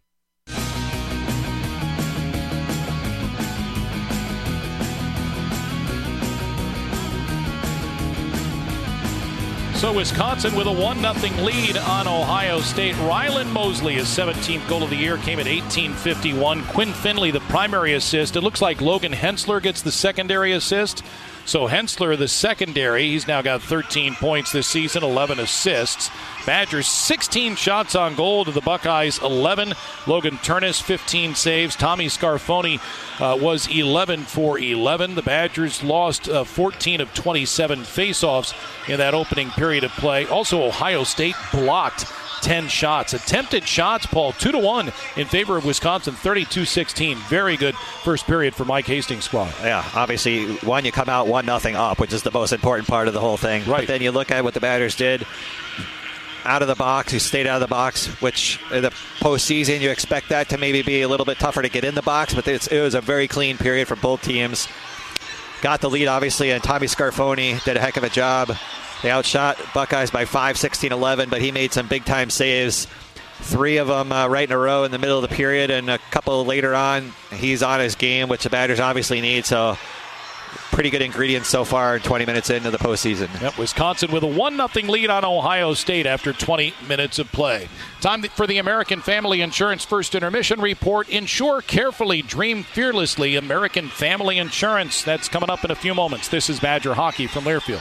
So Wisconsin with a one nothing lead on Ohio State. Rylan Mosley, his seventeenth goal of the year, came at eighteen fifty-one. Quinn Finley, the primary assist. It looks like Logan Hensler gets the secondary assist. So Hensler, the secondary, he's now got thirteen points this season, eleven assists. Badgers, sixteen shots on goal to the Buckeyes, eleven. Logan Turnus, fifteen saves. Tommy Scarfoni uh, was eleven for eleven. The Badgers lost uh, fourteen of twenty-seven faceoffs in that opening period of play. Also, Ohio State blocked ten shots. Attempted shots, Paul, two to one in favor of Wisconsin, thirty-two sixteen. Very good first period for Mike Hastings' squad. Yeah, obviously, one, you come out one nothing up, which is the most important part of the whole thing. Right. But then you look at what the Badgers did out of the box. You stayed out of the box, which in the postseason, you expect that to maybe be a little bit tougher to get in the box, but it's, it was a very clean period for both teams. Got the lead, obviously, and Tommy Scarfoni did a heck of a job. They outshot Buckeyes by five, sixteen eleven, but he made some big-time saves. Three of them uh, right in a row in the middle of the period, and a couple later on, he's on his game, which the Badgers obviously need. So pretty good ingredients so far, twenty minutes into the postseason. Yep, Wisconsin with a one nothing lead on Ohio State after twenty minutes of play. Time for the American Family Insurance First Intermission Report. Insure carefully, dream fearlessly. American Family Insurance. That's coming up in a few moments. This is Badger Hockey from Learfield.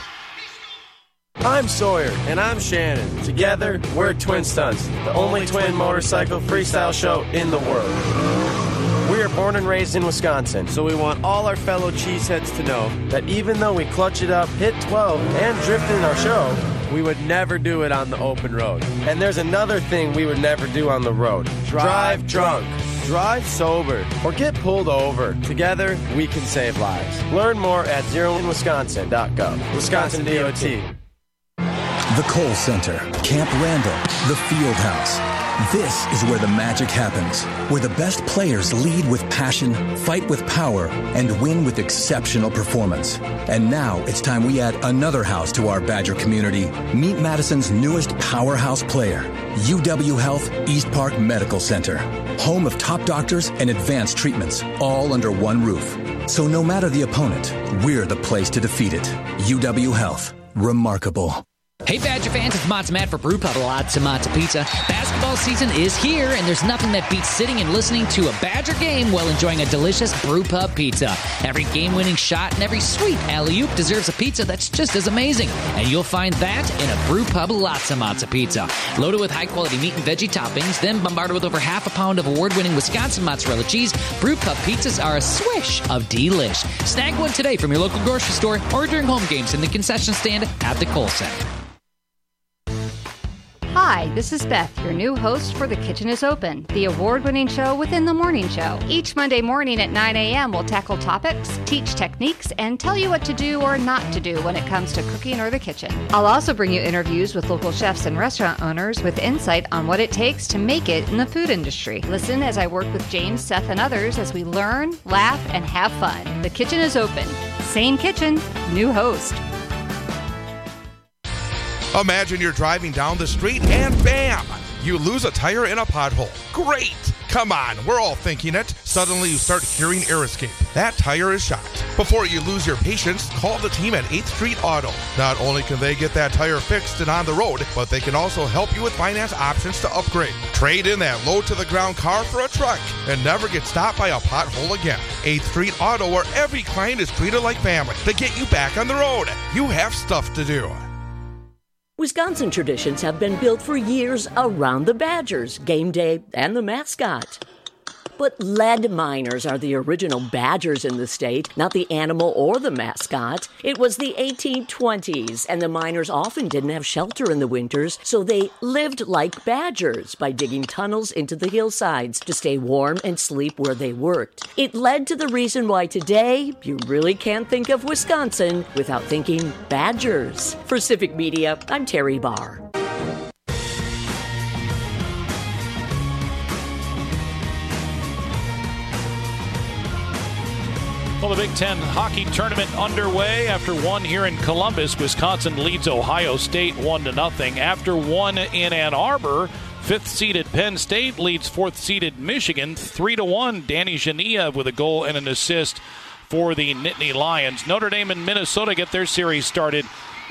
I'm Sawyer, and I'm Shannon. Together, we're Twin Stunts, the only twin motorcycle freestyle show in the world. We are born and raised in Wisconsin, so we want all our fellow cheeseheads to know that even though we clutch it up, hit twelve, and drift in our show, we would never do it on the open road. And there's another thing we would never do on the road. Drive drunk. Drive sober or get pulled over. Together, we can save lives. Learn more at zero in wisconsin dot gov. Wisconsin D O T. The Kohl Center, Camp Randall, the Field House. This is where the magic happens, where the best players lead with passion, fight with power, and win with exceptional performance. And now it's time we add another house to our Badger community. Meet Madison's newest powerhouse player, U W Health East Park Medical Center. Home of top doctors and advanced treatments, all under one roof. So no matter the opponent, we're the place to defeat it. U W Health. Remarkable. Hey Badger fans, it's Mott's Matt for Brew Pub Lots of Mott's Pizza. Basketball season is here, and there's nothing that beats sitting and listening to a Badger game while enjoying a delicious Brew Pub pizza. Every game-winning shot and every sweet alley-oop deserves a pizza that's just as amazing, and you'll find that in a Brew Pub Lots of Mott's Pizza. Loaded with high-quality meat and veggie toppings, then bombarded with over half a pound of award-winning Wisconsin mozzarella cheese, Brew Pub pizzas are a swish of delish. Snag one today from your local grocery store or during home games in the concession stand at the Kohl Center. Hi, this is Beth, your new host for The Kitchen is Open, the award-winning show within the morning show. Each Monday morning at nine a.m. we'll tackle topics, teach techniques, and tell you what to do or not to do when it comes to cooking or the kitchen. I'll also bring you interviews with local chefs and restaurant owners with insight on what it takes to make it in the food industry. Listen as I work with James, Seth, and others as we learn, laugh, and have fun. The Kitchen is Open. Same kitchen, new host. Imagine you're driving down the street and bam! You lose a tire in a pothole. Great! Come on, we're all thinking it. Suddenly you start hearing air escape. That tire is shot. Before you lose your patience, call the team at eighth Street Auto. Not only can they get that tire fixed and on the road, but they can also help you with finance options to upgrade. Trade in that low-to-the-ground car for a truck and never get stopped by a pothole again. eighth Street Auto, where every client is treated like family to get you back on the road. You have stuff to do. Wisconsin traditions have been built for years around the Badgers, game day, and the mascot. But lead miners are the original Badgers in the state, not the animal or the mascot. It was the eighteen twenties, and the miners often didn't have shelter in the winters, so they lived like Badgers by digging tunnels into the hillsides to stay warm and sleep where they worked. It led to the reason why today you really can't think of Wisconsin without thinking Badgers. For Civic Media, I'm Terry Barr. Well, the Big Ten hockey tournament underway. After one here in Columbus, Wisconsin leads Ohio State one to nothing. After one in Ann Arbor, fifth-seeded Penn State leads fourth-seeded Michigan three to one. Danny Genevieve with a goal and an assist for the Nittany Lions. Notre Dame and Minnesota get their series started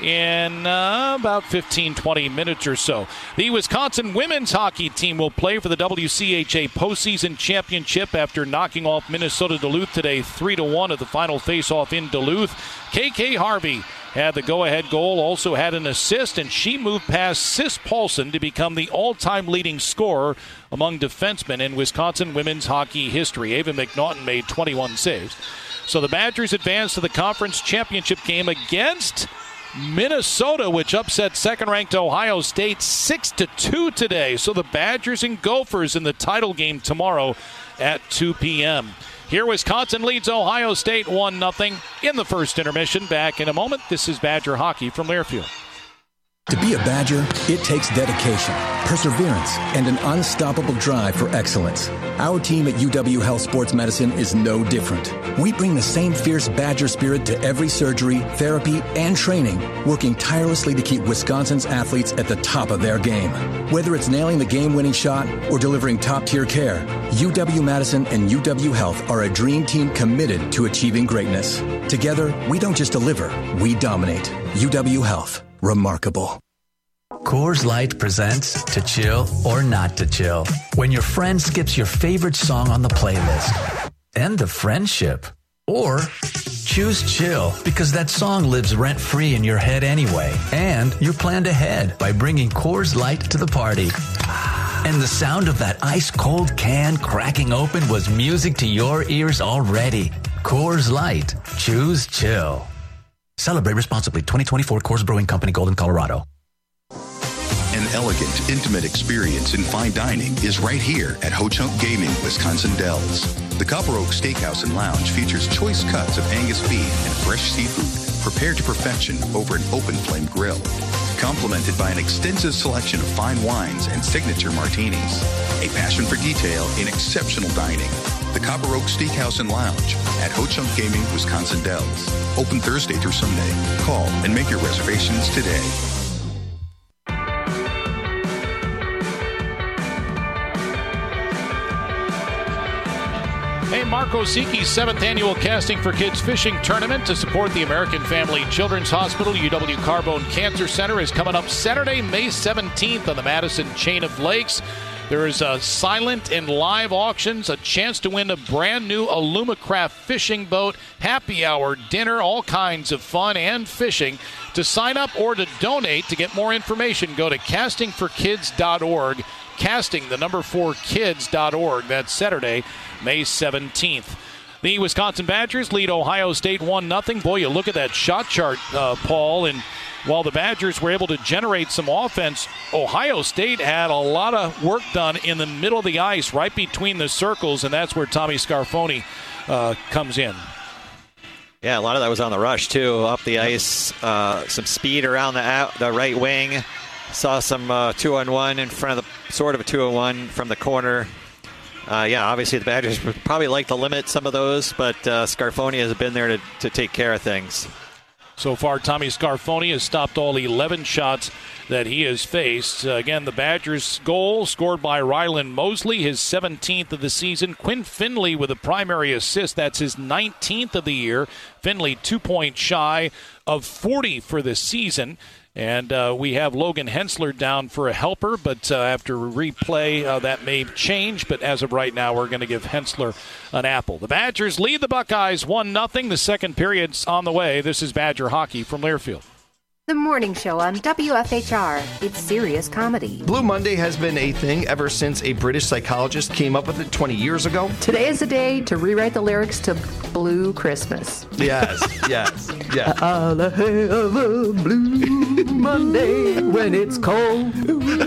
in uh, about fifteen, twenty minutes or so. The Wisconsin women's hockey team will play for the W C H A postseason championship after knocking off Minnesota Duluth today three to one at the final face-off in Duluth. K K Harvey had the go-ahead goal, also had an assist, and she moved past Sis Paulson to become the all-time leading scorer among defensemen in Wisconsin women's hockey history. Ava McNaughton made twenty-one saves. So the Badgers advance to the conference championship game against Minnesota, which upset second-ranked Ohio State six to two today. So the Badgers and Gophers in the title game tomorrow at two p.m. Here, Wisconsin leads Ohio State one nothing in the first intermission. Back in a moment. This is Badger Hockey from Learfield. To be a Badger, it takes dedication, perseverance, and an unstoppable drive for excellence. Our team at U W Health Sports Medicine is no different. We bring the same fierce Badger spirit to every surgery, therapy, and training, working tirelessly to keep Wisconsin's athletes at the top of their game. Whether it's nailing the game-winning shot or delivering top-tier care, U W-Madison and U W Health are a dream team committed to achieving greatness. Together, we don't just deliver, we dominate. U W Health. Remarkable. Coors Light presents To Chill or Not to Chill. When your friend skips your favorite song on the playlist. End of friendship. Or choose chill because that song lives rent-free in your head anyway. And you're planned ahead by bringing Coors Light to the party. And the sound of that ice-cold can cracking open was music to your ears already. Coors Light. Choose chill. Celebrate responsibly. twenty twenty-four Coors Brewing Company, Golden, Colorado. An elegant, intimate experience in fine dining is right here at Ho Chunk Gaming, Wisconsin Dells. The Copper Oak Steakhouse and Lounge features choice cuts of Angus beef and fresh seafood prepared to perfection over an open flame grill. Complemented by an extensive selection of fine wines and signature martinis. A passion for detail in exceptional dining. The Copper Oak Steakhouse and Lounge at Ho Chunk Gaming, Wisconsin Dells. Open Thursday through Sunday. Call and make your reservations today. Hey, Marco Sicky's seventh annual Casting for Kids Fishing Tournament to support the American Family Children's Hospital U W Carbone Cancer Center is coming up Saturday, May seventeenth on the Madison Chain of Lakes. There is a silent and live auctions, a chance to win a brand new Alumacraft fishing boat, happy hour, dinner, all kinds of fun and fishing. To sign up or to donate, to get more information, go to casting for kids dot org. Casting, the number four kids dot org. That's Saturday, May seventeenth. The Wisconsin Badgers lead Ohio State one nothing. Boy, you look at that shot chart, uh, Paul, and while the Badgers were able to generate some offense, Ohio State had a lot of work done in the middle of the ice, right between the circles, and that's where Tommy Scarfoni uh, comes in. Yeah, a lot of that was on the rush, too. Up the ice, uh, some speed around the out, the right wing. Saw some uh, two-on-one in front of the, sort of a two-on-one from the corner. Uh, yeah, obviously the Badgers would probably like to limit some of those, but uh, Scarfoni has been there to, to take care of things. So far, Tommy Scarfoni has stopped all eleven shots that he has faced. Uh, again, the Badgers' goal scored by Rylan Mosley, his seventeenth of the season. Quinn Finley with a primary assist. That's his nineteenth of the year. Finley two points shy of forty for the season. And uh, we have Logan Hensler down for a helper, but uh, after replay, uh, that may change. But as of right now, we're going to give Hensler an apple. The Badgers lead the Buckeyes one nothing. The second period's on the way. This is Badger Hockey from Learfield. The morning show on W F H R. It's serious comedy. Blue Monday has been a thing ever since a British psychologist came up with it twenty years ago. Today is the day to rewrite the lyrics to Blue Christmas. Yes, yes, yes. I'll have a blue Monday when it's cold.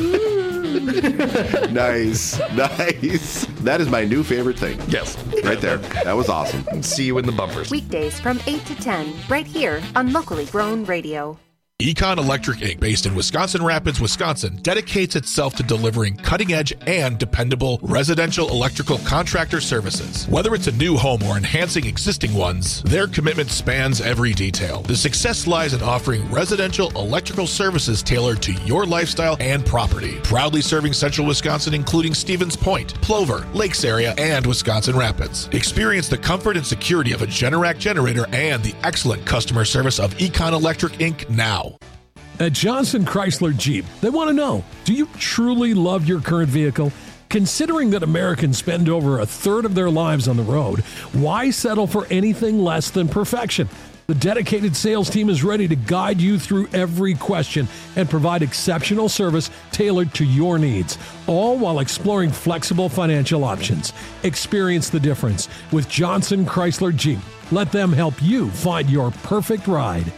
Nice, nice. That is my new favorite thing. Yes. Right there. That was awesome. See you in the bumpers. Weekdays from eight to ten, right here on Locally Grown Radio. Econ Electric Incorporated, based in Wisconsin Rapids, Wisconsin, dedicates itself to delivering cutting-edge and dependable residential electrical contractor services. Whether it's a new home or enhancing existing ones, their commitment spans every detail. The success lies in offering residential electrical services tailored to your lifestyle and property. Proudly serving central Wisconsin, including Stevens Point, Plover, Lakes area, and Wisconsin Rapids. Experience the comfort and security of a Generac generator and the excellent customer service of Econ Electric Incorporated now. At Johnson Chrysler Jeep, they want to know, do you truly love your current vehicle? Considering that Americans spend over a third of their lives on the road, why settle for anything less than perfection? The dedicated sales team is ready to guide you through every question and provide exceptional service tailored to your needs, all while exploring flexible financial options. Experience the difference with Johnson Chrysler Jeep. Let them help you find your perfect ride.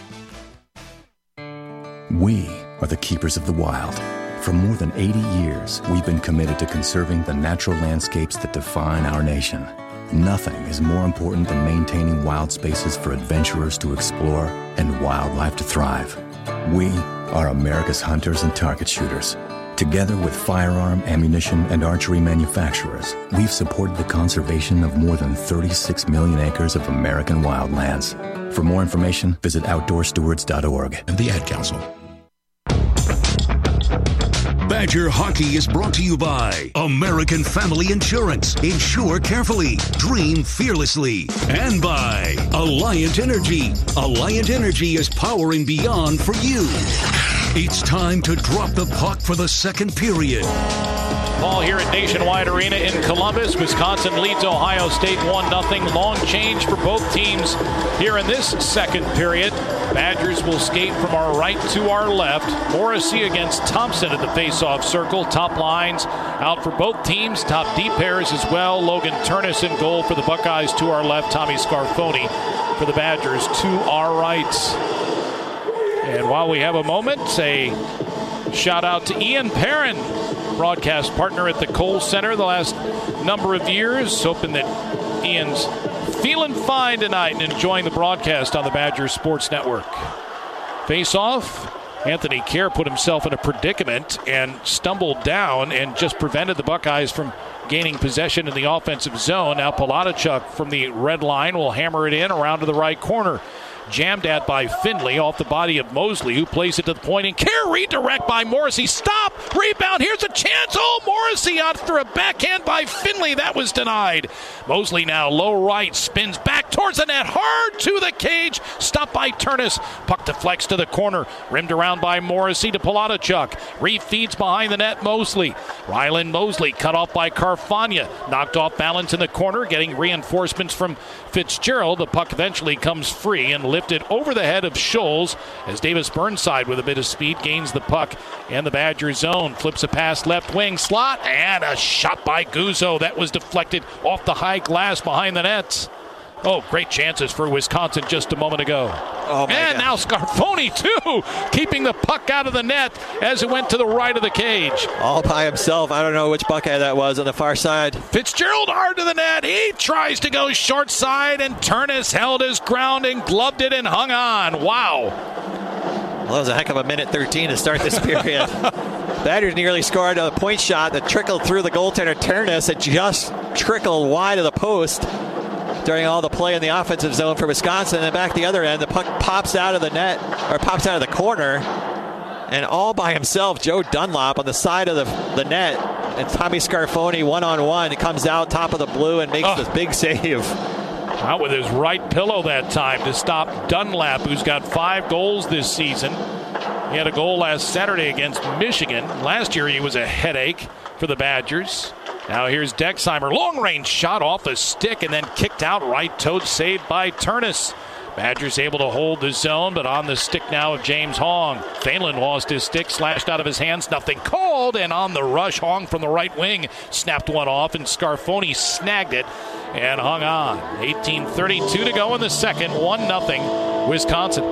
We are the keepers of the wild. For more than eighty years, we've been committed to conserving the natural landscapes that define our nation. Nothing is more important than maintaining wild spaces for adventurers to explore and wildlife to thrive. We are America's hunters and target shooters. Together with firearm, ammunition, and archery manufacturers, we've supported the conservation of more than thirty-six million acres of American wildlands. For more information, visit outdoor stewards dot org and the Ad Council. Badger Hockey is brought to you by American Family Insurance. Insure carefully, dream fearlessly. And by Alliant Energy. Alliant Energy is powering beyond for you. It's time to drop the puck for the second period. Ball here at Nationwide Arena in Columbus. Wisconsin leads Ohio State one nothing. Long change for both teams here in this second period. Badgers will skate from our right to our left. Morrissey against Thompson at the face-off circle. Top lines out for both teams. Top D pairs as well. Logan Turnus in goal for the Buckeyes to our left. Tommy Scarfoni for the Badgers to our right. And while we have a moment, a shout out to Ian Perrin, broadcast partner at the Kohl Center the last number of years. Hoping that Ian's feeling fine tonight and enjoying the broadcast on the Badgers Sports Network. Face off. Anthony Kerr put himself in a predicament and stumbled down and just prevented the Buckeyes from gaining possession in the offensive zone. Now Palatichuk from the red line will hammer it in around to the right corner. Jammed at by Finley off the body of Mosley, who plays it to the point, and Kerr redirect by Morrissey. Stop! Rebound. Here's a chance. Oh, Morrissey after a backhand by Finley. That was denied. Mosley now low right. Spins back towards the net. Hard to the cage. Stopped by Turnus. Puck deflects to the corner. Rimmed around by Morrissey to Palachuk. Refeeds behind the net. Mosley. Ryland Mosley cut off by Carfagna. Knocked off balance in the corner. Getting reinforcements from Fitzgerald. The puck eventually comes free and lifted over the head of Scholes as Davis Burnside with a bit of speed gains the puck and the Badger zone. Flips a pass left wing slot and a shot by Guzzo. That was deflected off the high glass behind the nets. Oh, great chances for Wisconsin just a moment ago. Oh my and God. now Scarfoni, too, keeping the puck out of the net as it went to the right of the cage. All by himself. I don't know which Buckeye that was on the far side. Fitzgerald hard to the net. He tries to go short side, and Turnus held his ground and gloved it and hung on. Wow. Well, that was a heck of a minute thirteen to start this period. Badgers nearly scored a point shot that trickled through the goaltender Turnus. It just trickled wide of the post during all the play in the offensive zone for Wisconsin. And back the other end, the puck pops out of the net, or pops out of the corner. And all by himself, Joe Dunlop on the side of the, the net. And Tommy Scarfoni one-on-one. He comes out top of the blue and makes oh. this big save. Out with his right pillow that time to stop Dunlap, who's got five goals this season. He had a goal last Saturday against Michigan. Last year he was a headache for the Badgers. Now here's Dexheimer. Long-range shot off a stick and then kicked out right-toed, saved by Turnus. Badgers able to hold the zone, but on the stick now of James Hong. Phelan lost his stick, slashed out of his hands, nothing called, and on the rush, Hong from the right wing snapped one off, and Scarfoni snagged it and hung on. eighteen thirty-two to go in the second, one nothing Wisconsin.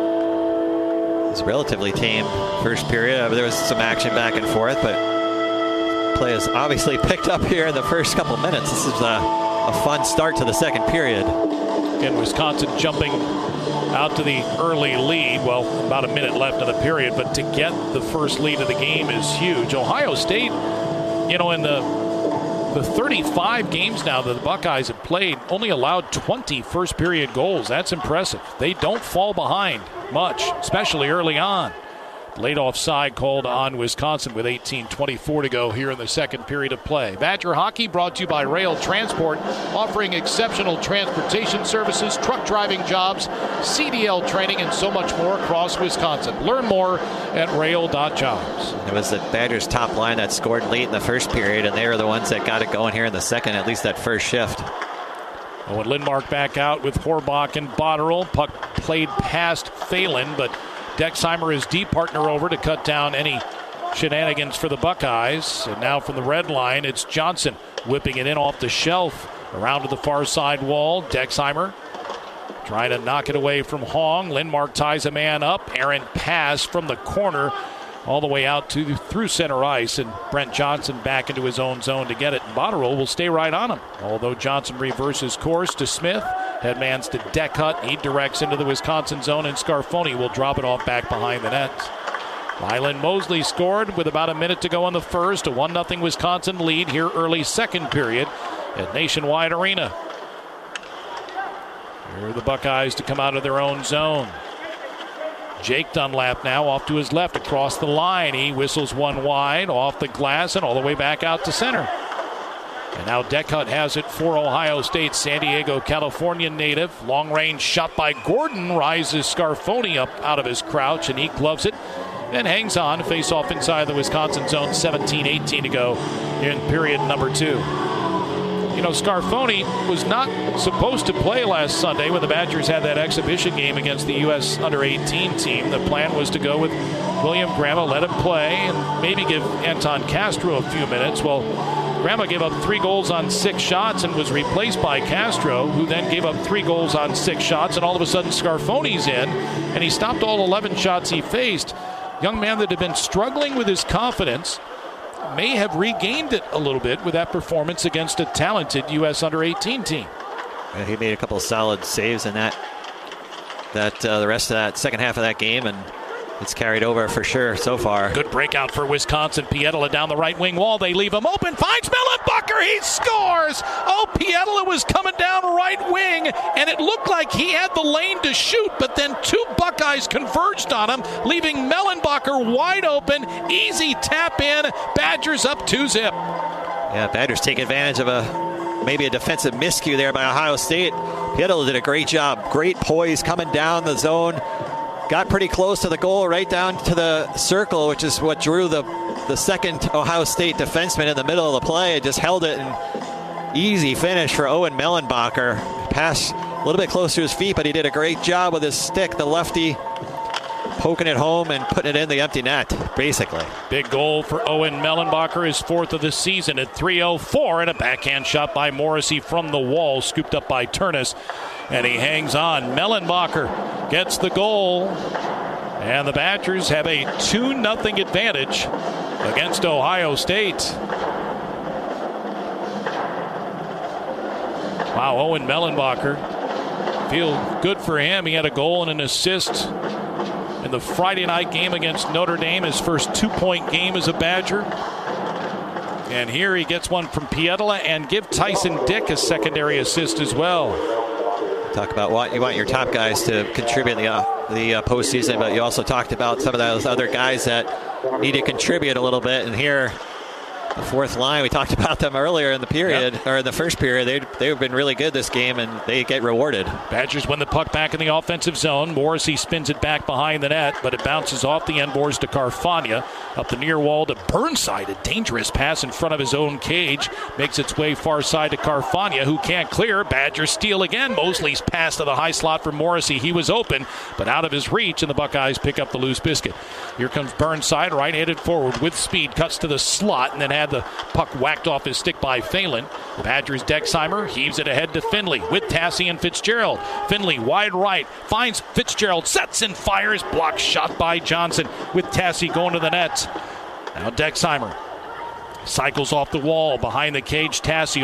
It's relatively tame first period. There was some action back and forth, but play has obviously picked up here in the first couple minutes. This is a, a fun start to the second period. Again, Wisconsin jumping out to the early lead. Well, about a minute left in the period, but to get the first lead of the game is huge. Ohio State, you know, in the the thirty-five games now that the Buckeyes have played, only allowed twenty first period goals. That's impressive. They don't fall behind much, especially early on. Late offside called on Wisconsin with eighteen twenty-four to go here in the second period of play. Badger Hockey brought to you by Rail Transport, offering exceptional transportation services, truck driving jobs, C D L training, and so much more across Wisconsin. Learn more at rail dot jobs. It was the Badgers' top line that scored late in the first period, and they were the ones that got it going here in the second, at least that first shift. Owen Lindmark back out with Horbach and Botterill. Puck played past Phelan, but Dexheimer is D partner over to cut down any shenanigans for the Buckeyes. And now from the red line, it's Johnson whipping it in off the shelf around to the far side wall. Dexheimer trying to knock it away from Hong. Lindmark ties a man up. Errant pass from the corner all the way out to through center ice, and Brent Johnson back into his own zone to get it. And Botterill will stay right on him. Although Johnson reverses course to Smith. Headman's to Deckhut. He directs into the Wisconsin zone, and Scarfoni will drop it off back behind the net. Ryland Mosley scored with about a minute to go in the first. A one nothing Wisconsin lead here early second period at Nationwide Arena. Here are the Buckeyes to come out of their own zone. Jake Dunlap now off to his left across the line. He whistles one wide off the glass and all the way back out to center. And now Deckhut has it for Ohio State. San Diego, California native. Long-range shot by Gordon. Rises Scarfoni up out of his crouch, and he gloves it and hangs on. Face-off inside the Wisconsin zone. seventeen eighteen to go in period number two. You know, Scarfoni was not supposed to play last Sunday when the Badgers had that exhibition game against the U S under eighteen team. The plan was to go with William Grandma, let him play, and maybe give Anton Castro a few minutes. Well, Grandma gave up three goals on six shots and was replaced by Castro, who then gave up three goals on six shots, and all of a sudden Scarfoni's in, and he stopped all eleven shots he faced. Young man that had been struggling with his confidence may have regained it a little bit with that performance against a talented U S under eighteen team. Yeah, he made a couple of solid saves in that, that uh, the rest of that second half of that game, and it's carried over for sure so far. Good breakout for Wisconsin. Pietola down the right wing wall. They leave him open. Finds Mellenbacher. He scores. Oh, Pietola was coming down right wing, and it looked like he had the lane to shoot, but then two Buckeyes converged on him, leaving Mellenbacher wide open. Easy tap in. Badgers up two zip. Yeah, Badgers take advantage of a maybe a defensive miscue there by Ohio State. Pietola did a great job. Great poise coming down the zone. Got pretty close to the goal, right down to the circle, which is what drew the, the second Ohio State defenseman in the middle of the play. Just held it, and easy finish for Owen Mellenbacher. Pass a little bit close to his feet, but he did a great job with his stick, the lefty, poking it home and putting it in the empty net, basically. Big goal for Owen Mellenbacher, his fourth of the season at three oh four, and a backhand shot by Morrissey from the wall, scooped up by Turnus, and he hangs on. Mellenbacher gets the goal, and the Badgers have a two nothing advantage against Ohio State. Wow, Owen Mellenbacher, feel good for him. He had a goal and an assist in the Friday night game against Notre Dame, his first two-point game as a Badger. And here he gets one from Pietola, and give Tyson Dick a secondary assist as well. Talk about what you want your top guys to contribute in the, uh, the uh, postseason, but you also talked about some of those other guys that need to contribute a little bit. And here, the fourth line, we talked about them earlier in the period, yep. or in the first period. They, they've been really good this game, and they get rewarded. Badgers win the puck back in the offensive zone. Morrissey spins it back behind the net, but it bounces off the end boards to Carfagna. Up the near wall to Burnside. A dangerous pass in front of his own cage. Makes its way far side to Carfagna, who can't clear. Badgers steal again. Mosley's pass to the high slot for Morrissey. He was open, but out of his reach, and the Buckeyes pick up the loose biscuit. Here comes Burnside, right-handed forward with speed. Cuts to the slot, and then had the puck whacked off his stick by Phelan. The Badgers' Dexheimer heaves it ahead to Finley with Tassie and Fitzgerald. Finley wide right, finds Fitzgerald, sets and fires. Blocked shot by Johnson with Tassie going to the net. Now Dexheimer cycles off the wall behind the cage. Tassie